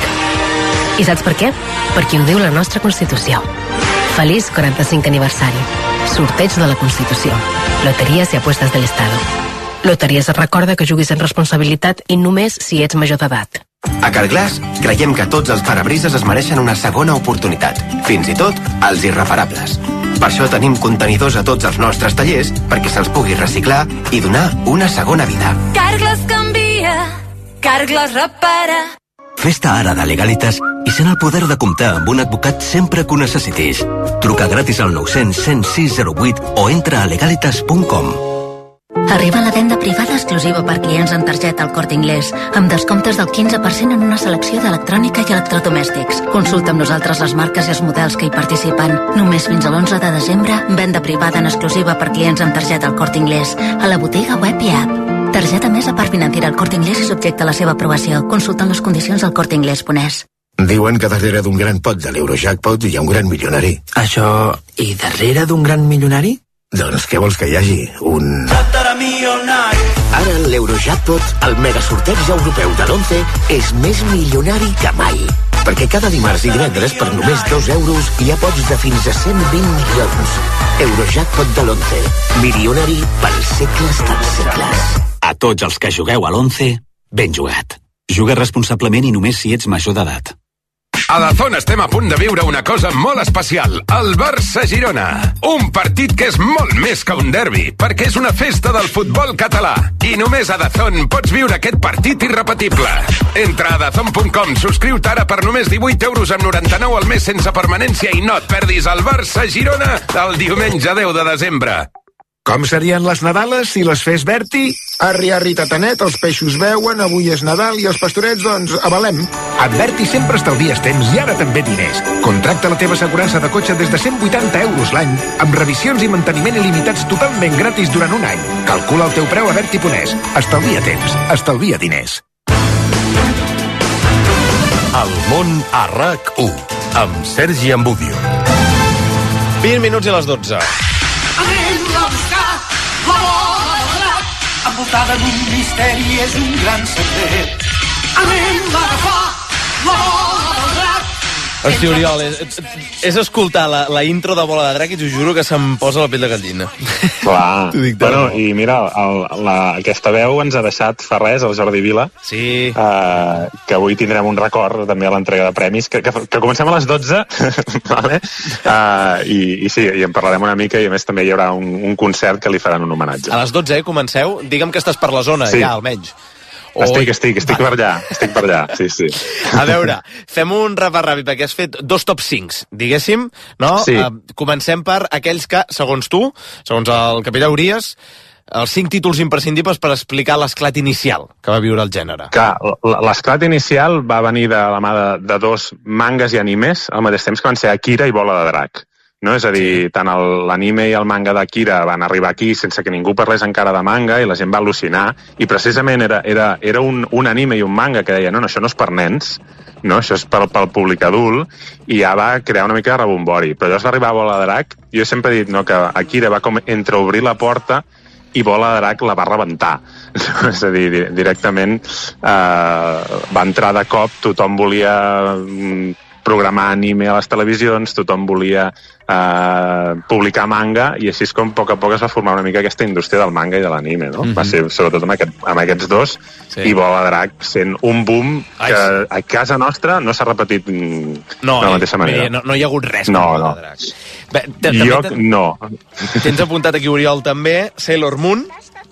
I saps per què? Perquè ho diu la nostra Constitució. Feliç 45 aniversari. Sorteig de la Constitució. Loteries i apuestes de l'Estado. Loteries et recorda que juguis amb responsabilitat i només si ets major d'edat. A Carglass creiem que tots els parabrises es mereixen una segona oportunitat, fins i tot els irreparables. Per això tenim contenidors a tots els nostres tallers perquè se'ls pugui reciclar i donar una segona vida. Carglass canvia, Carglass repara. Fes-te ara de Legalitas i sent el poder de comptar amb un advocat sempre que ho necessitis. Truca gratis al 900 106 08 o entra a legalitas.com. Arriba la venda privada exclusiva per clients en targeta al Corte Inglés, amb descomptes del 15% en una selecció d'electrònica i electrodomèstics. Consulta amb nosaltres les marques i els models que hi participen. Només fins a l'11 de desembre, venda privada en exclusiva per clients amb targeta al Corte Inglés, a la botiga web i app. Targeta més a part financera al Corte Inglés i subjecte a la seva aprovació. Consulta les condicions al corteinglés.es. Diuen que darrere d'un gran pot de l'Eurojackpot hi ha un gran milionari. Això... i darrere d'un gran milionari? Doncs què vols que hi hagi? Ara l'Eurojackpot, el megasorteig europeu de l'11, és més milionari que mai. Perquè cada dimarts i divendres per només 2 euros hi ha pots de fins a 120 milions. Eurojackpot de l'11. Milionari pels segles dels segles. A tots els que jugueu a l'11, ben jugat. Juga responsablement i només si ets major d'edat. A Dazón estem a punt de viure una cosa molt especial, el Barça-Girona. Un partit que és molt més que un derbi, perquè és una festa del futbol català. I només a Dazón pots viure aquest partit irrepetible. Entra a dazón.com, subscriu-te ara per només 18,99 € al mes sense permanència i no et perdis el Barça-Girona el diumenge 10 de desembre. Com serien les Nadales si les fes Berti? Arri, arri, tatanet, els peixos veuen, avui és Nadal i els pastorets, doncs, avalem. Amb Berti sempre estalvies temps i ara també diners. Contracta la teva assegurança de cotxe des de 180 € l'any, amb revisions i manteniment il·limitats totalment gratis durant un any. Calcula el teu preu a Berti.es. Estalvia temps, estalvia diners. El món a RAC1, amb Sergi Ambudio. 20 minuts i les 12. Anem a buscar la bola del drac, envoltada d'un misteri, és un gran secret. Anem a agafar la bola del drac. Hosti, Oriol, és escoltar la intro de Bola de Drac i t'ho juro que se'm posa la pell de gallina. Clar. Bueno, i mira, aquesta veu ens ha deixat fa res, el Jordi Vila. Sí. Que avui tindrem un record també a l'entrega de premis, que comencem a les 12, vale? I sí, i en parlarem una mica i a més també hi haurà un concert que li faran un homenatge. A les 12, comenceu? Digue'm que estàs per la zona, sí. Ja, almenys. Estic per allà, sí. A veure, fem un repàs ràpid, perquè has fet 2 top 5, diguéssim, no? Sí. Comencem per aquells que, segons tu, segons el capità Urias, els 5 títols imprescindibles per explicar l'esclat inicial que va viure el gènere. Clar, l'esclat inicial va venir de la mà de 2 mangas i animes al mateix temps que van ser Akira i Bola de Drac. No? És a dir, tant l'anime i el manga d'Akira van arribar aquí sense que ningú parlés encara de manga i la gent va al·lucinar, i precisament era un anime i un manga que deia no, això no és per nens, no, això és pel públic adult, i ja va crear una mica de rebombori. Però llavors va arribar a Bola de Drac, jo sempre he dit no, que Akira va com entreobrir la porta i Bola de Drac la va rebentar. És a dir, directament va entrar de cop, tothom volia programar anime a les televisions, tothom volia publicar manga, i així és com a poc es va formar una mica aquesta indústria del manga i de l'anime, no? Va ser sobretot amb aquests 2, sí. I Bola de Drac sent un boom que a casa nostra no s'ha repetit de la mateixa manera. No hi ha hagut res com Bola de Drac. Jo no. Tens apuntat aquí, Oriol, també Sailor Moon.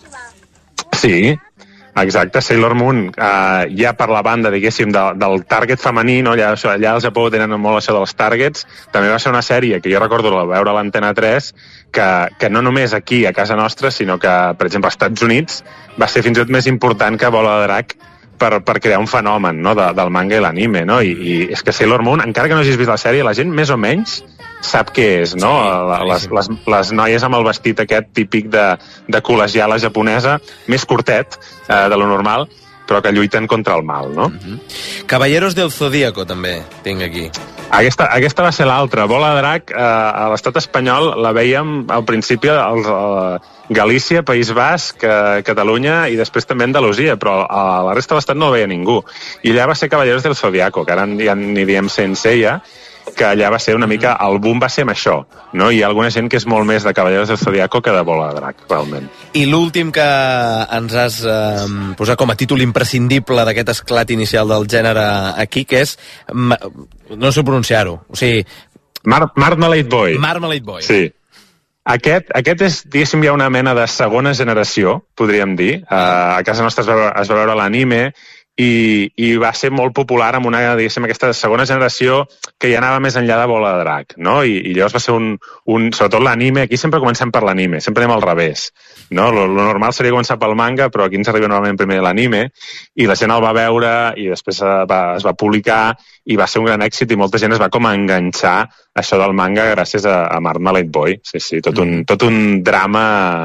Sí, exacte, Sailor Moon, ja per la banda, diguéssim, del target femení, no? Allà al Japó tenen molt això dels targets. També va ser una sèrie que jo recordo veure a l'Antena 3, que no només aquí, a casa nostra, sinó que, per exemple, als Estats Units va ser fins i tot més important que Bola de Drac per crear un fenomen, no? del manga i l'anime, no? I és que Sailor Moon, encara que no hagis vist la sèrie, la gent més o menys sap què és, no? Les noies amb el vestit aquest típic de col·legiala japonesa, més curtet de lo normal, però que lluiten contra el mal, no? Caballeros del Zodíaco, també, tinc aquí. Aquesta va ser l'altra. Bola de Drac, a l'estat espanyol la veiem al principi a Galícia, País Basc, Catalunya i després també Andalusia, però a la resta de l'estat no la veia ningú. I allà va ser Caballeros del Zodíaco, que ara ja ni diem Senseiya, que allà va ser una mica, el boom va ser amb això, no? Hi ha alguna gent que és molt més de Caballeros del Zodíaco que de Bola de Drac, realment. I l'últim que ens has posat com a títol imprescindible d'aquest esclat inicial del gènere aquí, que és, no sé pronunciar-ho, o sigui... Marmalade Boy. Marmalade Boy. Sí. Aquest és, diguéssim, ja una mena de segona generació, podríem dir. A casa nostra es va veure l'anime, i va ser molt popular amb una, diguéssim, aquesta segona generació que ja anava més enllà de Bola de Drac, no? I llavors va ser sobretot l'anime, aquí sempre comencem per l'anime, sempre anem al revés, no? Lo normal seria començar pel manga, però aquí ens arriba normalment primer l'anime, i la gent el va veure, i després es va publicar, i va ser un gran èxit, i molta gent es va com a enganxar això del manga gràcies a Marmalade Boy, sí, tot un drama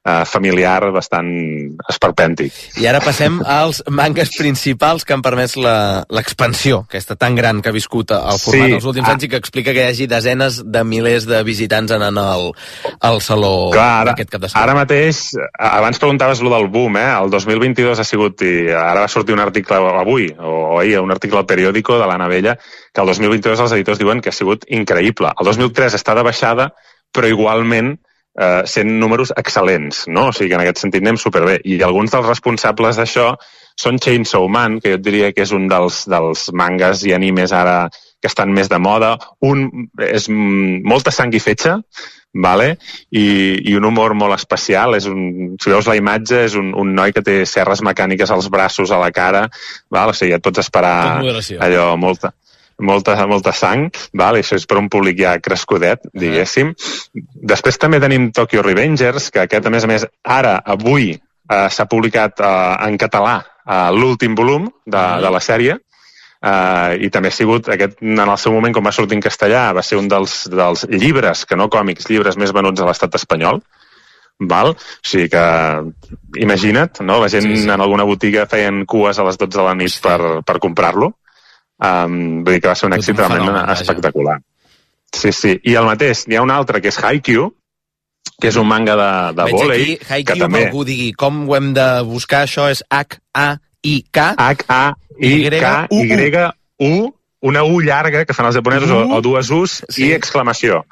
familiar bastant esperpèntic. I ara passem als mangas principals que han permès l'expansió, aquesta tan gran que ha viscut el format els últims anys i que explica que hi hagi desenes de milers de visitants anant al saló d'aquest cap de setmana. Ara mateix, abans preguntaves lo del boom, el 2022 ha sigut, i ara va sortir un article avui, o ahir, un article al periòdico de l'Anna Vella, que el 2022 els editors diuen que ha sigut increïble. El 2003 està de baixada, però igualment sent números excel·lents, no? O sigui que en aquest sentit anem superbé. I alguns dels responsables d'això són Chainsaw Man, que jo et diria que és un dels mangas i animes ara que estan més de moda. Un és molta sang i fetge, vale? I un humor molt especial. Si veus la imatge, és un noi que té serres mecàniques als braços, a la cara, vale? O sigui, et pots esperar allò molta sang, val? Això és per un públic ja crescudet, diguéssim. Després també tenim Tokyo Revengers, que aquest, a més, avui s'ha publicat en català l'últim volum de la sèrie, i també ha sigut, en el seu moment, quan va sortir en castellà, va ser un dels llibres, que no còmics, llibres més venuts a l'estat espanyol, val? O sigui que, imagina't, no? La gent en alguna botiga feien cues a les 12 de la nit per comprar-lo. Vull dir que va ser un èxit realment espectacular. Sí. I el mateix, n'hi ha un altre que és Haikyuu, que és un manga de vòlei. Haikyuu, que algú digui com ho hem de buscar, això és H-A-I-K H-A-Y-U, una U llarga que fan els japonesos, o dues U's, i exclamació.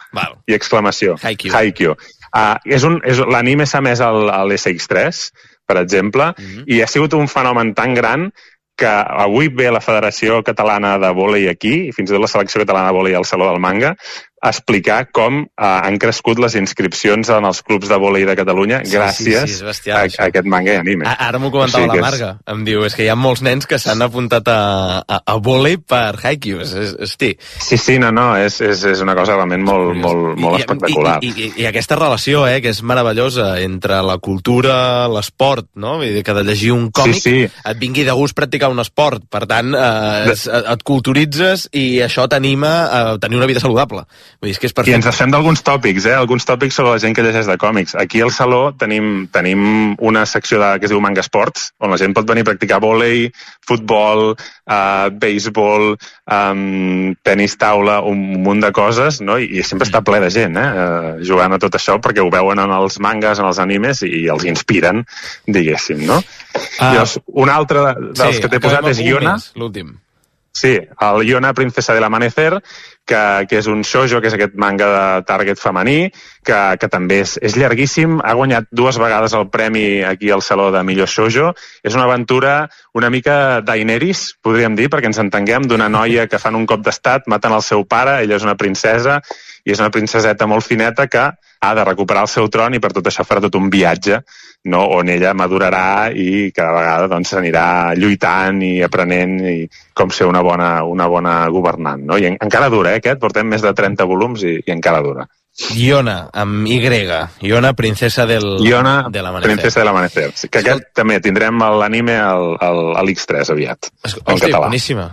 Haikyuu. L'anime s'ha emès a l'SX3, per exemple, i ha sigut un fenomen tan gran que avui ve la Federació Catalana de Vòlei aquí, i fins i tot la Selecció Catalana de Vòlei al Saló del Manga, a explicar com han crescut les inscripcions en els clubs de vòlei de Catalunya gràcies a aquest manga i anime. Ara m'ho comentava la Marga. Em diu, és que hi ha molts nens que s'han apuntat a vòlei per Haikyuu. Sí, no, és una cosa realment molt espectacular. I aquesta relació, que és meravellosa, entre la cultura, l'esport, no? Vull dir que de llegir un còmic et vingui de gust practicar un esport. Per tant, et culturitzes i això t'anima a tenir una vida saludable. I ens desfem d'alguns tòpics, alguns tòpics sobre la gent que llegeix de còmics. Aquí al Saló tenim una secció que es diu Manga Esports, on la gent pot venir a practicar vòlei, futbol, béisbol, tenis taula, un munt de coses, no? I sempre està ple de gent jugant a tot això, perquè ho veuen en els mangas, en els animes, i els inspiren, diguéssim, no? Llavors, un altre dels que t'he posat és Yona. L'últim. Sí, el Yona, Princesa del Amanecer, que és un shoujo, que és aquest manga de target femení, que també és llarguíssim, ha guanyat 2 vegades el premi aquí al Saló de Millor Shoujo. És una aventura una mica Daenerys, podríem dir, perquè ens entenguem, d'una noia que fan un cop d'estat, maten el seu pare, ella és una princesa, i és una princeseta molt fineta que ha de recuperar el seu tron, i per tot això farà tot un viatge, no? On ella madurarà i cada vegada doncs, anirà lluitant i aprenent i com ser una bona governant, no? I encara dura, aquest, portem més de 30 volums i encara dura. Yona, amb Y. Yona, Princesa del Amanecer. Princesa del Amanecer. Que aquest també tindrem l'anime a l'X3 aviat. Hosti, boníssima.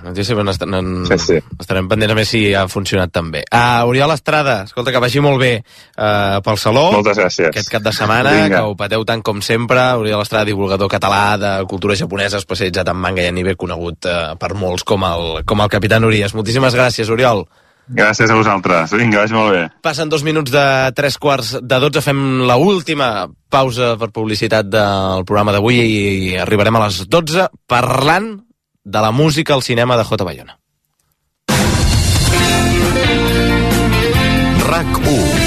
Estarem pendents a més si ha funcionat tan bé. Oriol Estrada, escolta, que vagi molt bé pel Saló. Moltes gràcies. Aquest cap de setmana, que ho pateu tant com sempre. Oriol Estrada, divulgador català de cultura japonesa, especialitzat en manga i anime, conegut per molts com el Capitán Urias. Moltíssimes gràcies, Oriol. Gràcies a vosaltres. Vinga, vaig molt bé. Passen 2 minuts de 3:45. Fem la última pausa per publicitat del programa d'avui i arribarem a les 12 parlant de la música al cinema de J. Bayona. RAC1.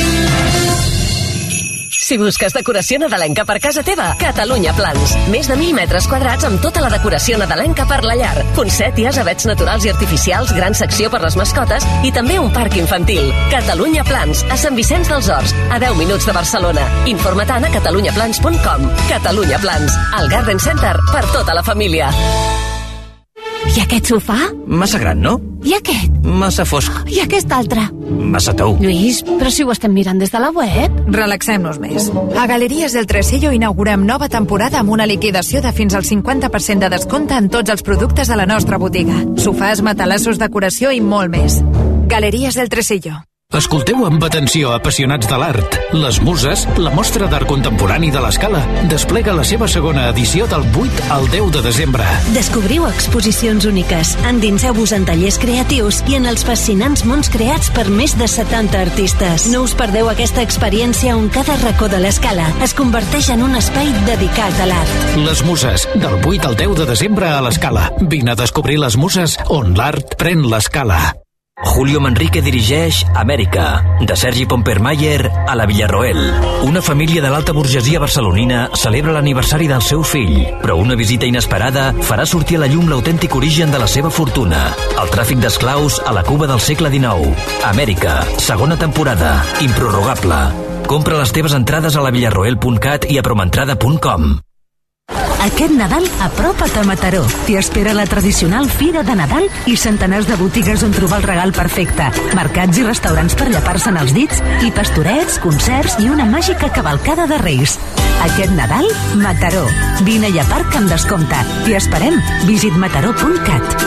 Si busques decoració nadalenca per casa teva, Catalunya Plans. Més de 1.000 metres quadrats amb tota la decoració nadalenca per la llar. Poncèties, avets naturals i artificials, gran secció per les mascotes i també un parc infantil. Catalunya Plans, a Sant Vicenç dels Horts, a 10 minuts de Barcelona. Informa-te'n a catalunyaplans.com. Catalunya Plans, el Garden Center per tota la família. I aquest sofà? Massa gran, no? I aquest? Massa fosc. I aquest altre? Massa tou. Lluís, però si ho estem mirant des de la web. Relaxem-nos més. A Galeries del Tresillo inaugurem nova temporada amb una liquidació de fins al 50% de descompte en tots els productes de la nostra botiga. Sofàs, matalassos, decoració i molt més. Galeries del Tresillo. Escolteu amb atenció, apassionats de l'art. Les Muses, la mostra d'art contemporani de l'Escala, desplega la seva segona edició del 8 al 10 de desembre. Descobriu exposicions úniques, endinseu-vos en tallers creatius i en els fascinants mons creats per més de 70 artistes. No us perdeu aquesta experiència on cada racó de l'Escala es converteix en un espai dedicat a l'art. Les Muses, del 8 al 10 de desembre a l'Escala. Vine a descobrir les Muses on l'art pren l'Escala. Julio Manrique dirigeix Amèrica, de Sergi Pompermayer a la Villarroel. Una família de l'alta burgesia barcelonina celebra l'aniversari del seu fill, però una visita inesperada farà sortir a la llum l'autèntic origen de la seva fortuna. El tràfic d'esclaus a la Cuba del segle XIX. Amèrica, segona temporada, improrrogable. Compra les teves entrades a lavillarroel.cat i a promentrada.com. Aquest Nadal apropa't a Mataró. T'hi espera la tradicional Fira de Nadal i centenars de botigues on trobar el regal perfecte. Mercats i restaurants per llepar-se'n els dits i pastorets, concerts i una màgica cavalcada de Reis. Aquest Nadal, Mataró. Vine i aparca amb descompte. T'hi esperem. Visit mataró.cat.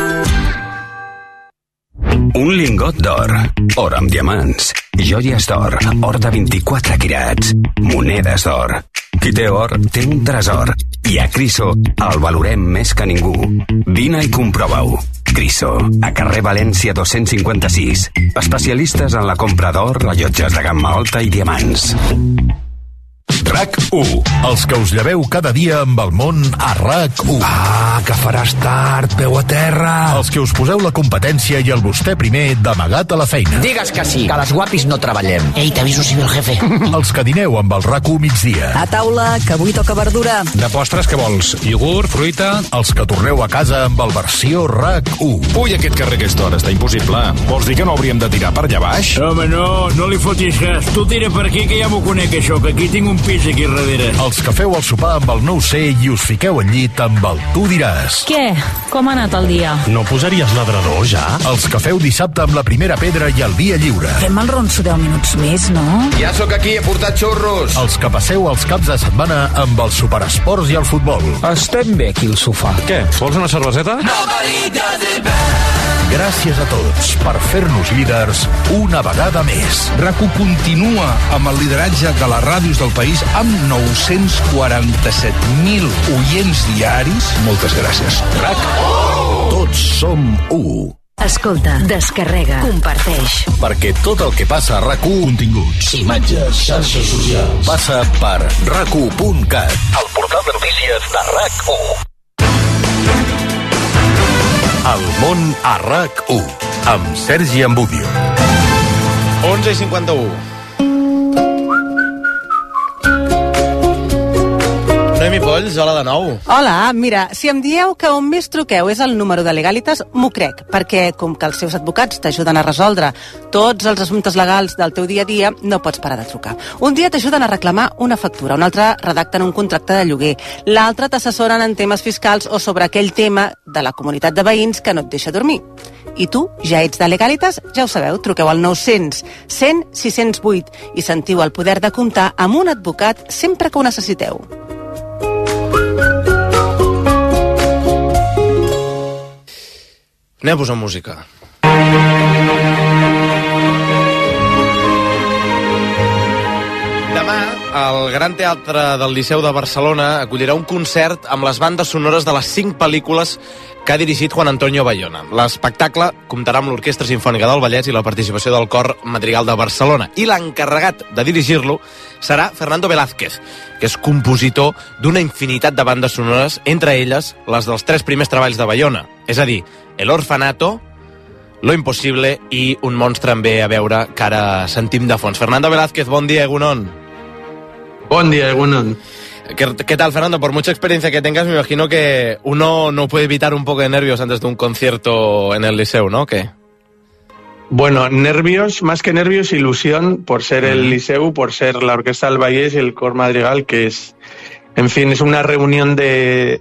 Un lingot d'or, or amb diamants, joies d'or, or de 24 quirats, monedes d'or. Qui té or, té un tresor. I a Criso el valorem més que ningú. Vine i comprova-ho. Criso, a carrer València 256. Especialistes en la compra d'or, rellotges de gamma alta i diamants. RAC1, els que us lleveu cada dia amb el món a RAC1. Ah, que faràs tard, peu a terra. Els que us poseu la competència i el vostè primer d'amagat a la feina. Digues que sí, que les guapis no treballem. Ei, t'aviso si ve el jefe. Els que dineu amb el RAC1 migdia. A taula, que avui toca verdura. De postres, què vols? Iogurt, fruita? Els que torneu a casa amb el versió RAC1. Ui, aquest carrer a aquesta hora està impossible. Vols dir que no hauríem de tirar per allà baix? Home, no li fotis cas. Tu tira per aquí, que ja m'ho conec, això, que aquí tinc un pis aquí darrere. Els que feu el sopar amb el 9C i us fiqueu al llit amb el Tu diràs. Què? Com ha anat el dia? No posaries ladrador, ja? Els que feu dissabte amb la primera pedra i el dia lliure. Fem el ronso 10 minuts més, no? Ja sóc aquí, he portat xurros. Els que passeu els caps de setmana amb els superesports i el futbol. Estem bé aquí al sofà. Què, vols una cerveseta? Gràcies a tots per fer-nos líders una vegada més. RAC1 continua amb el lideratge de les ràdios del país amb 947.000 oients diaris. Moltes gràcies. RAC1. Tots som u. Escolta, descarrega, comparteix. Perquè tot el que passa a RAC1, continguts, imatges, xarxes socials, passa per RAC1.cat, el portal de notícies de RAC1. El món a RAC1, amb Sergi Ambudio. 11:51. Noemi Polls, hola de nou. Hola, mira, si em dieu que on més truqueu és el número de Legalitas, m'ho crec, perquè com que els seus advocats t'ajuden a resoldre tots els assumptes legals del teu dia a dia, no pots parar de trucar. Un dia t'ajuden a reclamar una factura, un altre redacten un contracte de lloguer, l'altre t'assessoren en temes fiscals o sobre aquell tema de la comunitat de veïns que no et deixa dormir. I tu, ja ets de Legalitas, ja ho sabeu, truqueu al 900 100 608 i sentiu el poder de comptar amb un advocat sempre que ho necessiteu. Anem a posar música. Demà, el Gran Teatre del Liceu de Barcelona acollirà un concert amb les bandes sonores de les 5 pel·lícules que ha dirigit Juan Antonio Bayona. L'espectacle comptarà amb l'Orquestra Simfònica del Vallès i la participació del Cor Madrigal de Barcelona. I l'encarregat de dirigir-lo serà Fernando Velázquez, que és compositor d'una infinitat de bandes sonores, entre elles les dels 3 primers treballs de Bayona, és a dir, El Orfanato, Lo Imposible i Un monstre en ve a veure, que ara sentim de fons. Fernando Velázquez, bon dia, Egunon. Buen día, Egunon. ¿Qué tal, Fernando? Por mucha experiencia que tengas, me imagino que uno no puede evitar un poco de nervios antes de un concierto en el Liceu, ¿no? ¿Qué? Bueno, nervios, más que nervios, ilusión por ser el Liceu, por ser la Orquesta del Vallès y el Cor Madrigal, que es, en fin, es una reunión de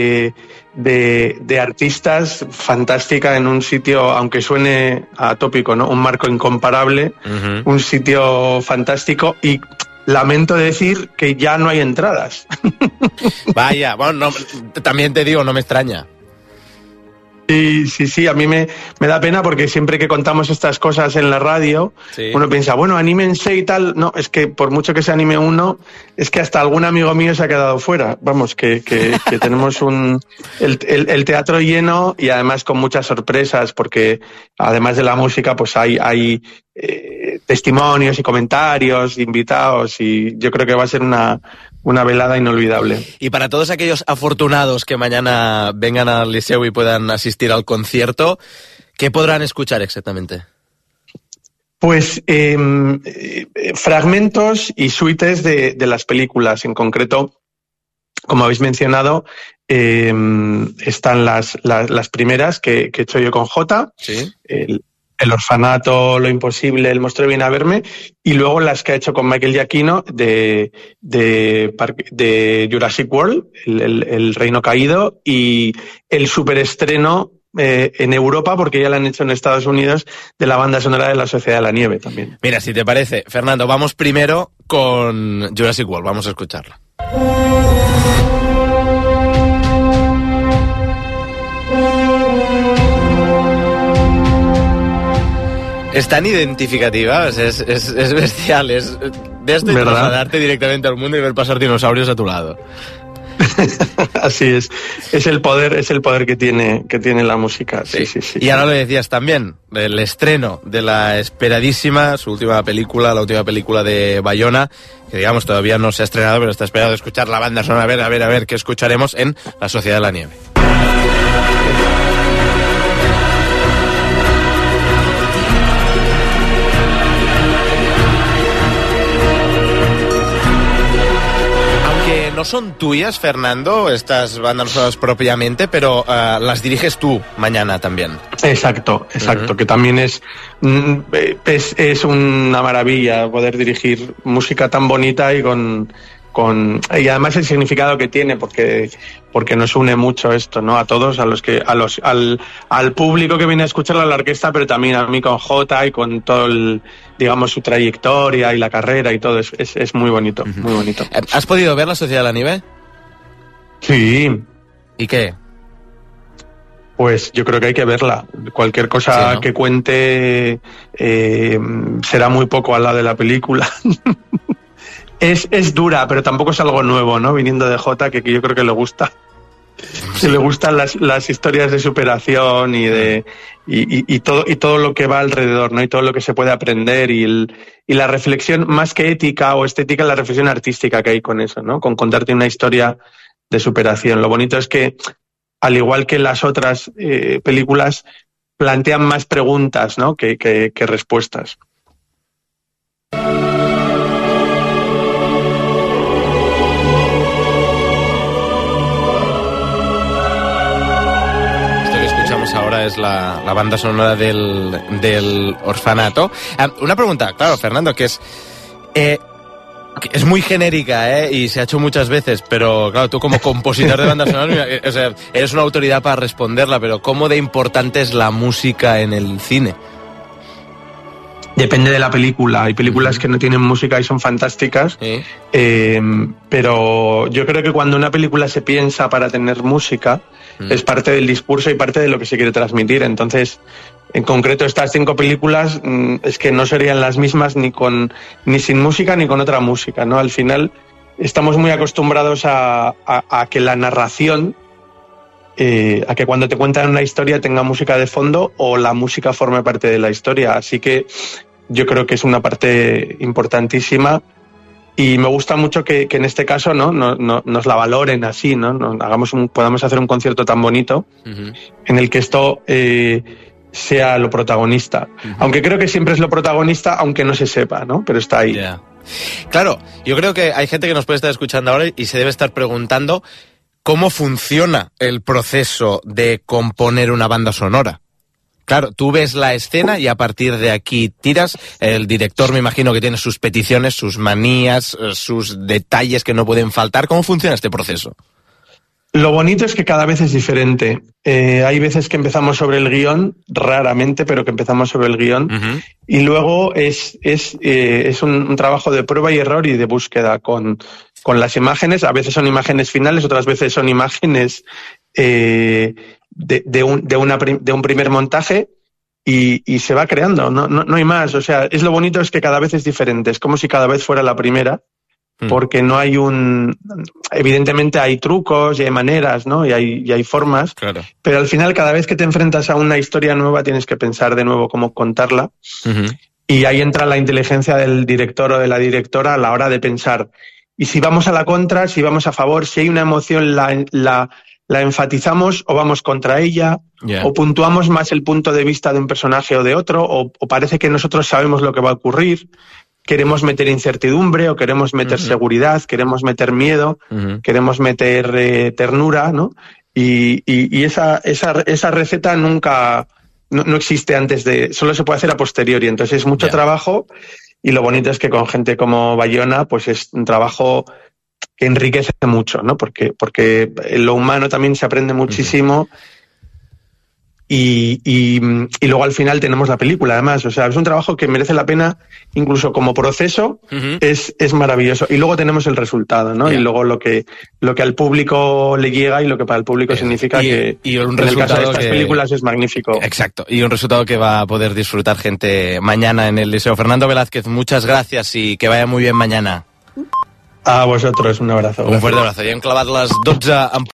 artistas fantástica en un sitio, aunque suene atópico, ¿no? Un marco incomparable, un sitio fantástico y... Lamento decir que ya no hay entradas. Vaya, bueno, no, también te digo, no me extraña. Sí, a mí me da pena porque siempre que contamos estas cosas en la radio, uno piensa, bueno, anímense y tal. No, es que por mucho que se anime uno, es que hasta algún amigo mío se ha quedado fuera. Vamos, que tenemos el teatro lleno y además con muchas sorpresas, porque además de la música, pues hay testimonios y comentarios, invitados, y yo creo que va a ser una velada inolvidable. Y para todos aquellos afortunados que mañana vengan al Liceu y puedan asistir al concierto, ¿qué podrán escuchar exactamente? Pues fragmentos y suites de las películas. En concreto, como habéis mencionado, están las primeras que he hecho yo con Jota. Sí. El orfanato, Lo imposible, El monstruo viene a verme, y luego las que ha hecho con Michael Giacchino de Jurassic World, el reino caído, y el superestreno en Europa, porque ya la han hecho en Estados Unidos, de la banda sonora de La Sociedad de la Nieve también. Mira, si te parece, Fernando, vamos primero con Jurassic World, vamos a escucharla. Es tan identificativa, es bestial, de esto y trasladarte directamente al mundo y ver pasar dinosaurios a tu lado. Así es el poder que tiene la música. Sí. Y ahora lo decías también, el estreno de la esperadísima, su última película, la última película de Bayona, que digamos todavía no se ha estrenado, pero está esperado escuchar la banda sonora, a ver qué escucharemos en La Sociedad de la Nieve. No son tuyas, Fernando, estas bandas sonoras propiamente, pero las diriges tú mañana también. Exacto, que también es una maravilla poder dirigir música tan bonita y y además el significado que tiene, porque nos une mucho esto, ¿no? A todos, al público que viene a escucharla, a la orquesta, pero también a mí con Jota y con todo su trayectoria y la carrera y todo, es muy bonito, muy bonito. ¿Has podido ver La Sociedad de la Nieve? Sí. ¿Y qué? Pues yo creo que hay que verla. Cualquier cosa que cuente será muy poco al lado de la película. Es dura, pero tampoco es algo nuevo, ¿no? Viniendo de Jota, que yo creo que le gusta. Que le gustan las historias de superación y todo lo que va alrededor, ¿no? Y todo lo que se puede aprender y la reflexión, más que ética o estética, la reflexión artística que hay con eso, ¿no? Con contarte una historia de superación. Lo bonito es que, al igual que las otras películas, plantean más preguntas, ¿no? que respuestas. Ahora es la banda sonora del orfanato. Una pregunta, claro, Fernando, que es muy genérica, y se ha hecho muchas veces, pero claro, tú como compositor de bandas sonoras, eres una autoridad para responderla, pero ¿cómo de importante es la música en el cine? Depende de la película. Hay películas que no tienen música y son fantásticas, pero yo creo que cuando una película se piensa para tener música, es parte del discurso y parte de lo que se quiere transmitir. Entonces, en concreto, estas 5 películas es que no serían las mismas ni sin música ni con otra música, ¿no? Al final estamos muy acostumbrados a que la narración, a que cuando te cuentan una historia tenga música de fondo o la música forme parte de la historia. Así que yo creo que es una parte importantísima. Y me gusta mucho que en este caso no nos la valoren así, ¿no? Podamos hacer un concierto tan bonito en el que esto sea lo protagonista. Aunque creo que siempre es lo protagonista, aunque no se sepa, ¿no? Pero está ahí. Yeah. Claro, yo creo que hay gente que nos puede estar escuchando ahora y se debe estar preguntando cómo funciona el proceso de componer una banda sonora. Claro, tú ves la escena y a partir de aquí tiras. El director me imagino que tiene sus peticiones, sus manías, sus detalles que no pueden faltar. ¿Cómo funciona este proceso? Lo bonito es que cada vez es diferente. Hay veces que empezamos sobre el guión, raramente, pero que empezamos sobre el guión. Y luego es un trabajo de prueba y error y de búsqueda con las imágenes. A veces son imágenes finales, otras veces son imágenes de un primer montaje y se va creando, no hay más. O sea, es lo bonito es que cada vez es diferente, es como si cada vez fuera la primera, porque no hay evidentemente hay trucos y hay maneras, ¿no? Y hay formas, claro. Pero al final cada vez que te enfrentas a una historia nueva tienes que pensar de nuevo cómo contarla. Y ahí entra la inteligencia del director o de la directora a la hora de pensar, y si vamos a la contra, si vamos a favor, si hay una emoción la enfatizamos o vamos contra ella, o puntuamos más el punto de vista de un personaje o de otro, o parece que nosotros sabemos lo que va a ocurrir, queremos meter incertidumbre o queremos meter seguridad, queremos meter miedo, queremos meter ternura, ¿no? Y esa receta nunca no existe antes solo se puede hacer a posteriori, entonces es mucho trabajo, y lo bonito es que con gente como Bayona pues es un trabajo que enriquece mucho, ¿no? Porque en lo humano también se aprende muchísimo, y luego al final tenemos la película, además. O sea, es un trabajo que merece la pena, incluso como proceso, es maravilloso. Y luego tenemos el resultado, ¿no? Y luego lo que al público le llega y lo que para el público significa que un en el caso de estas que... películas es magnífico. Exacto, y un resultado que va a poder disfrutar gente mañana en el Liceo. Fernando Velázquez, muchas gracias y que vaya muy bien mañana. A vosotros, un abrazo. Un fuerte abrazo. Ja hem clavat les 12 en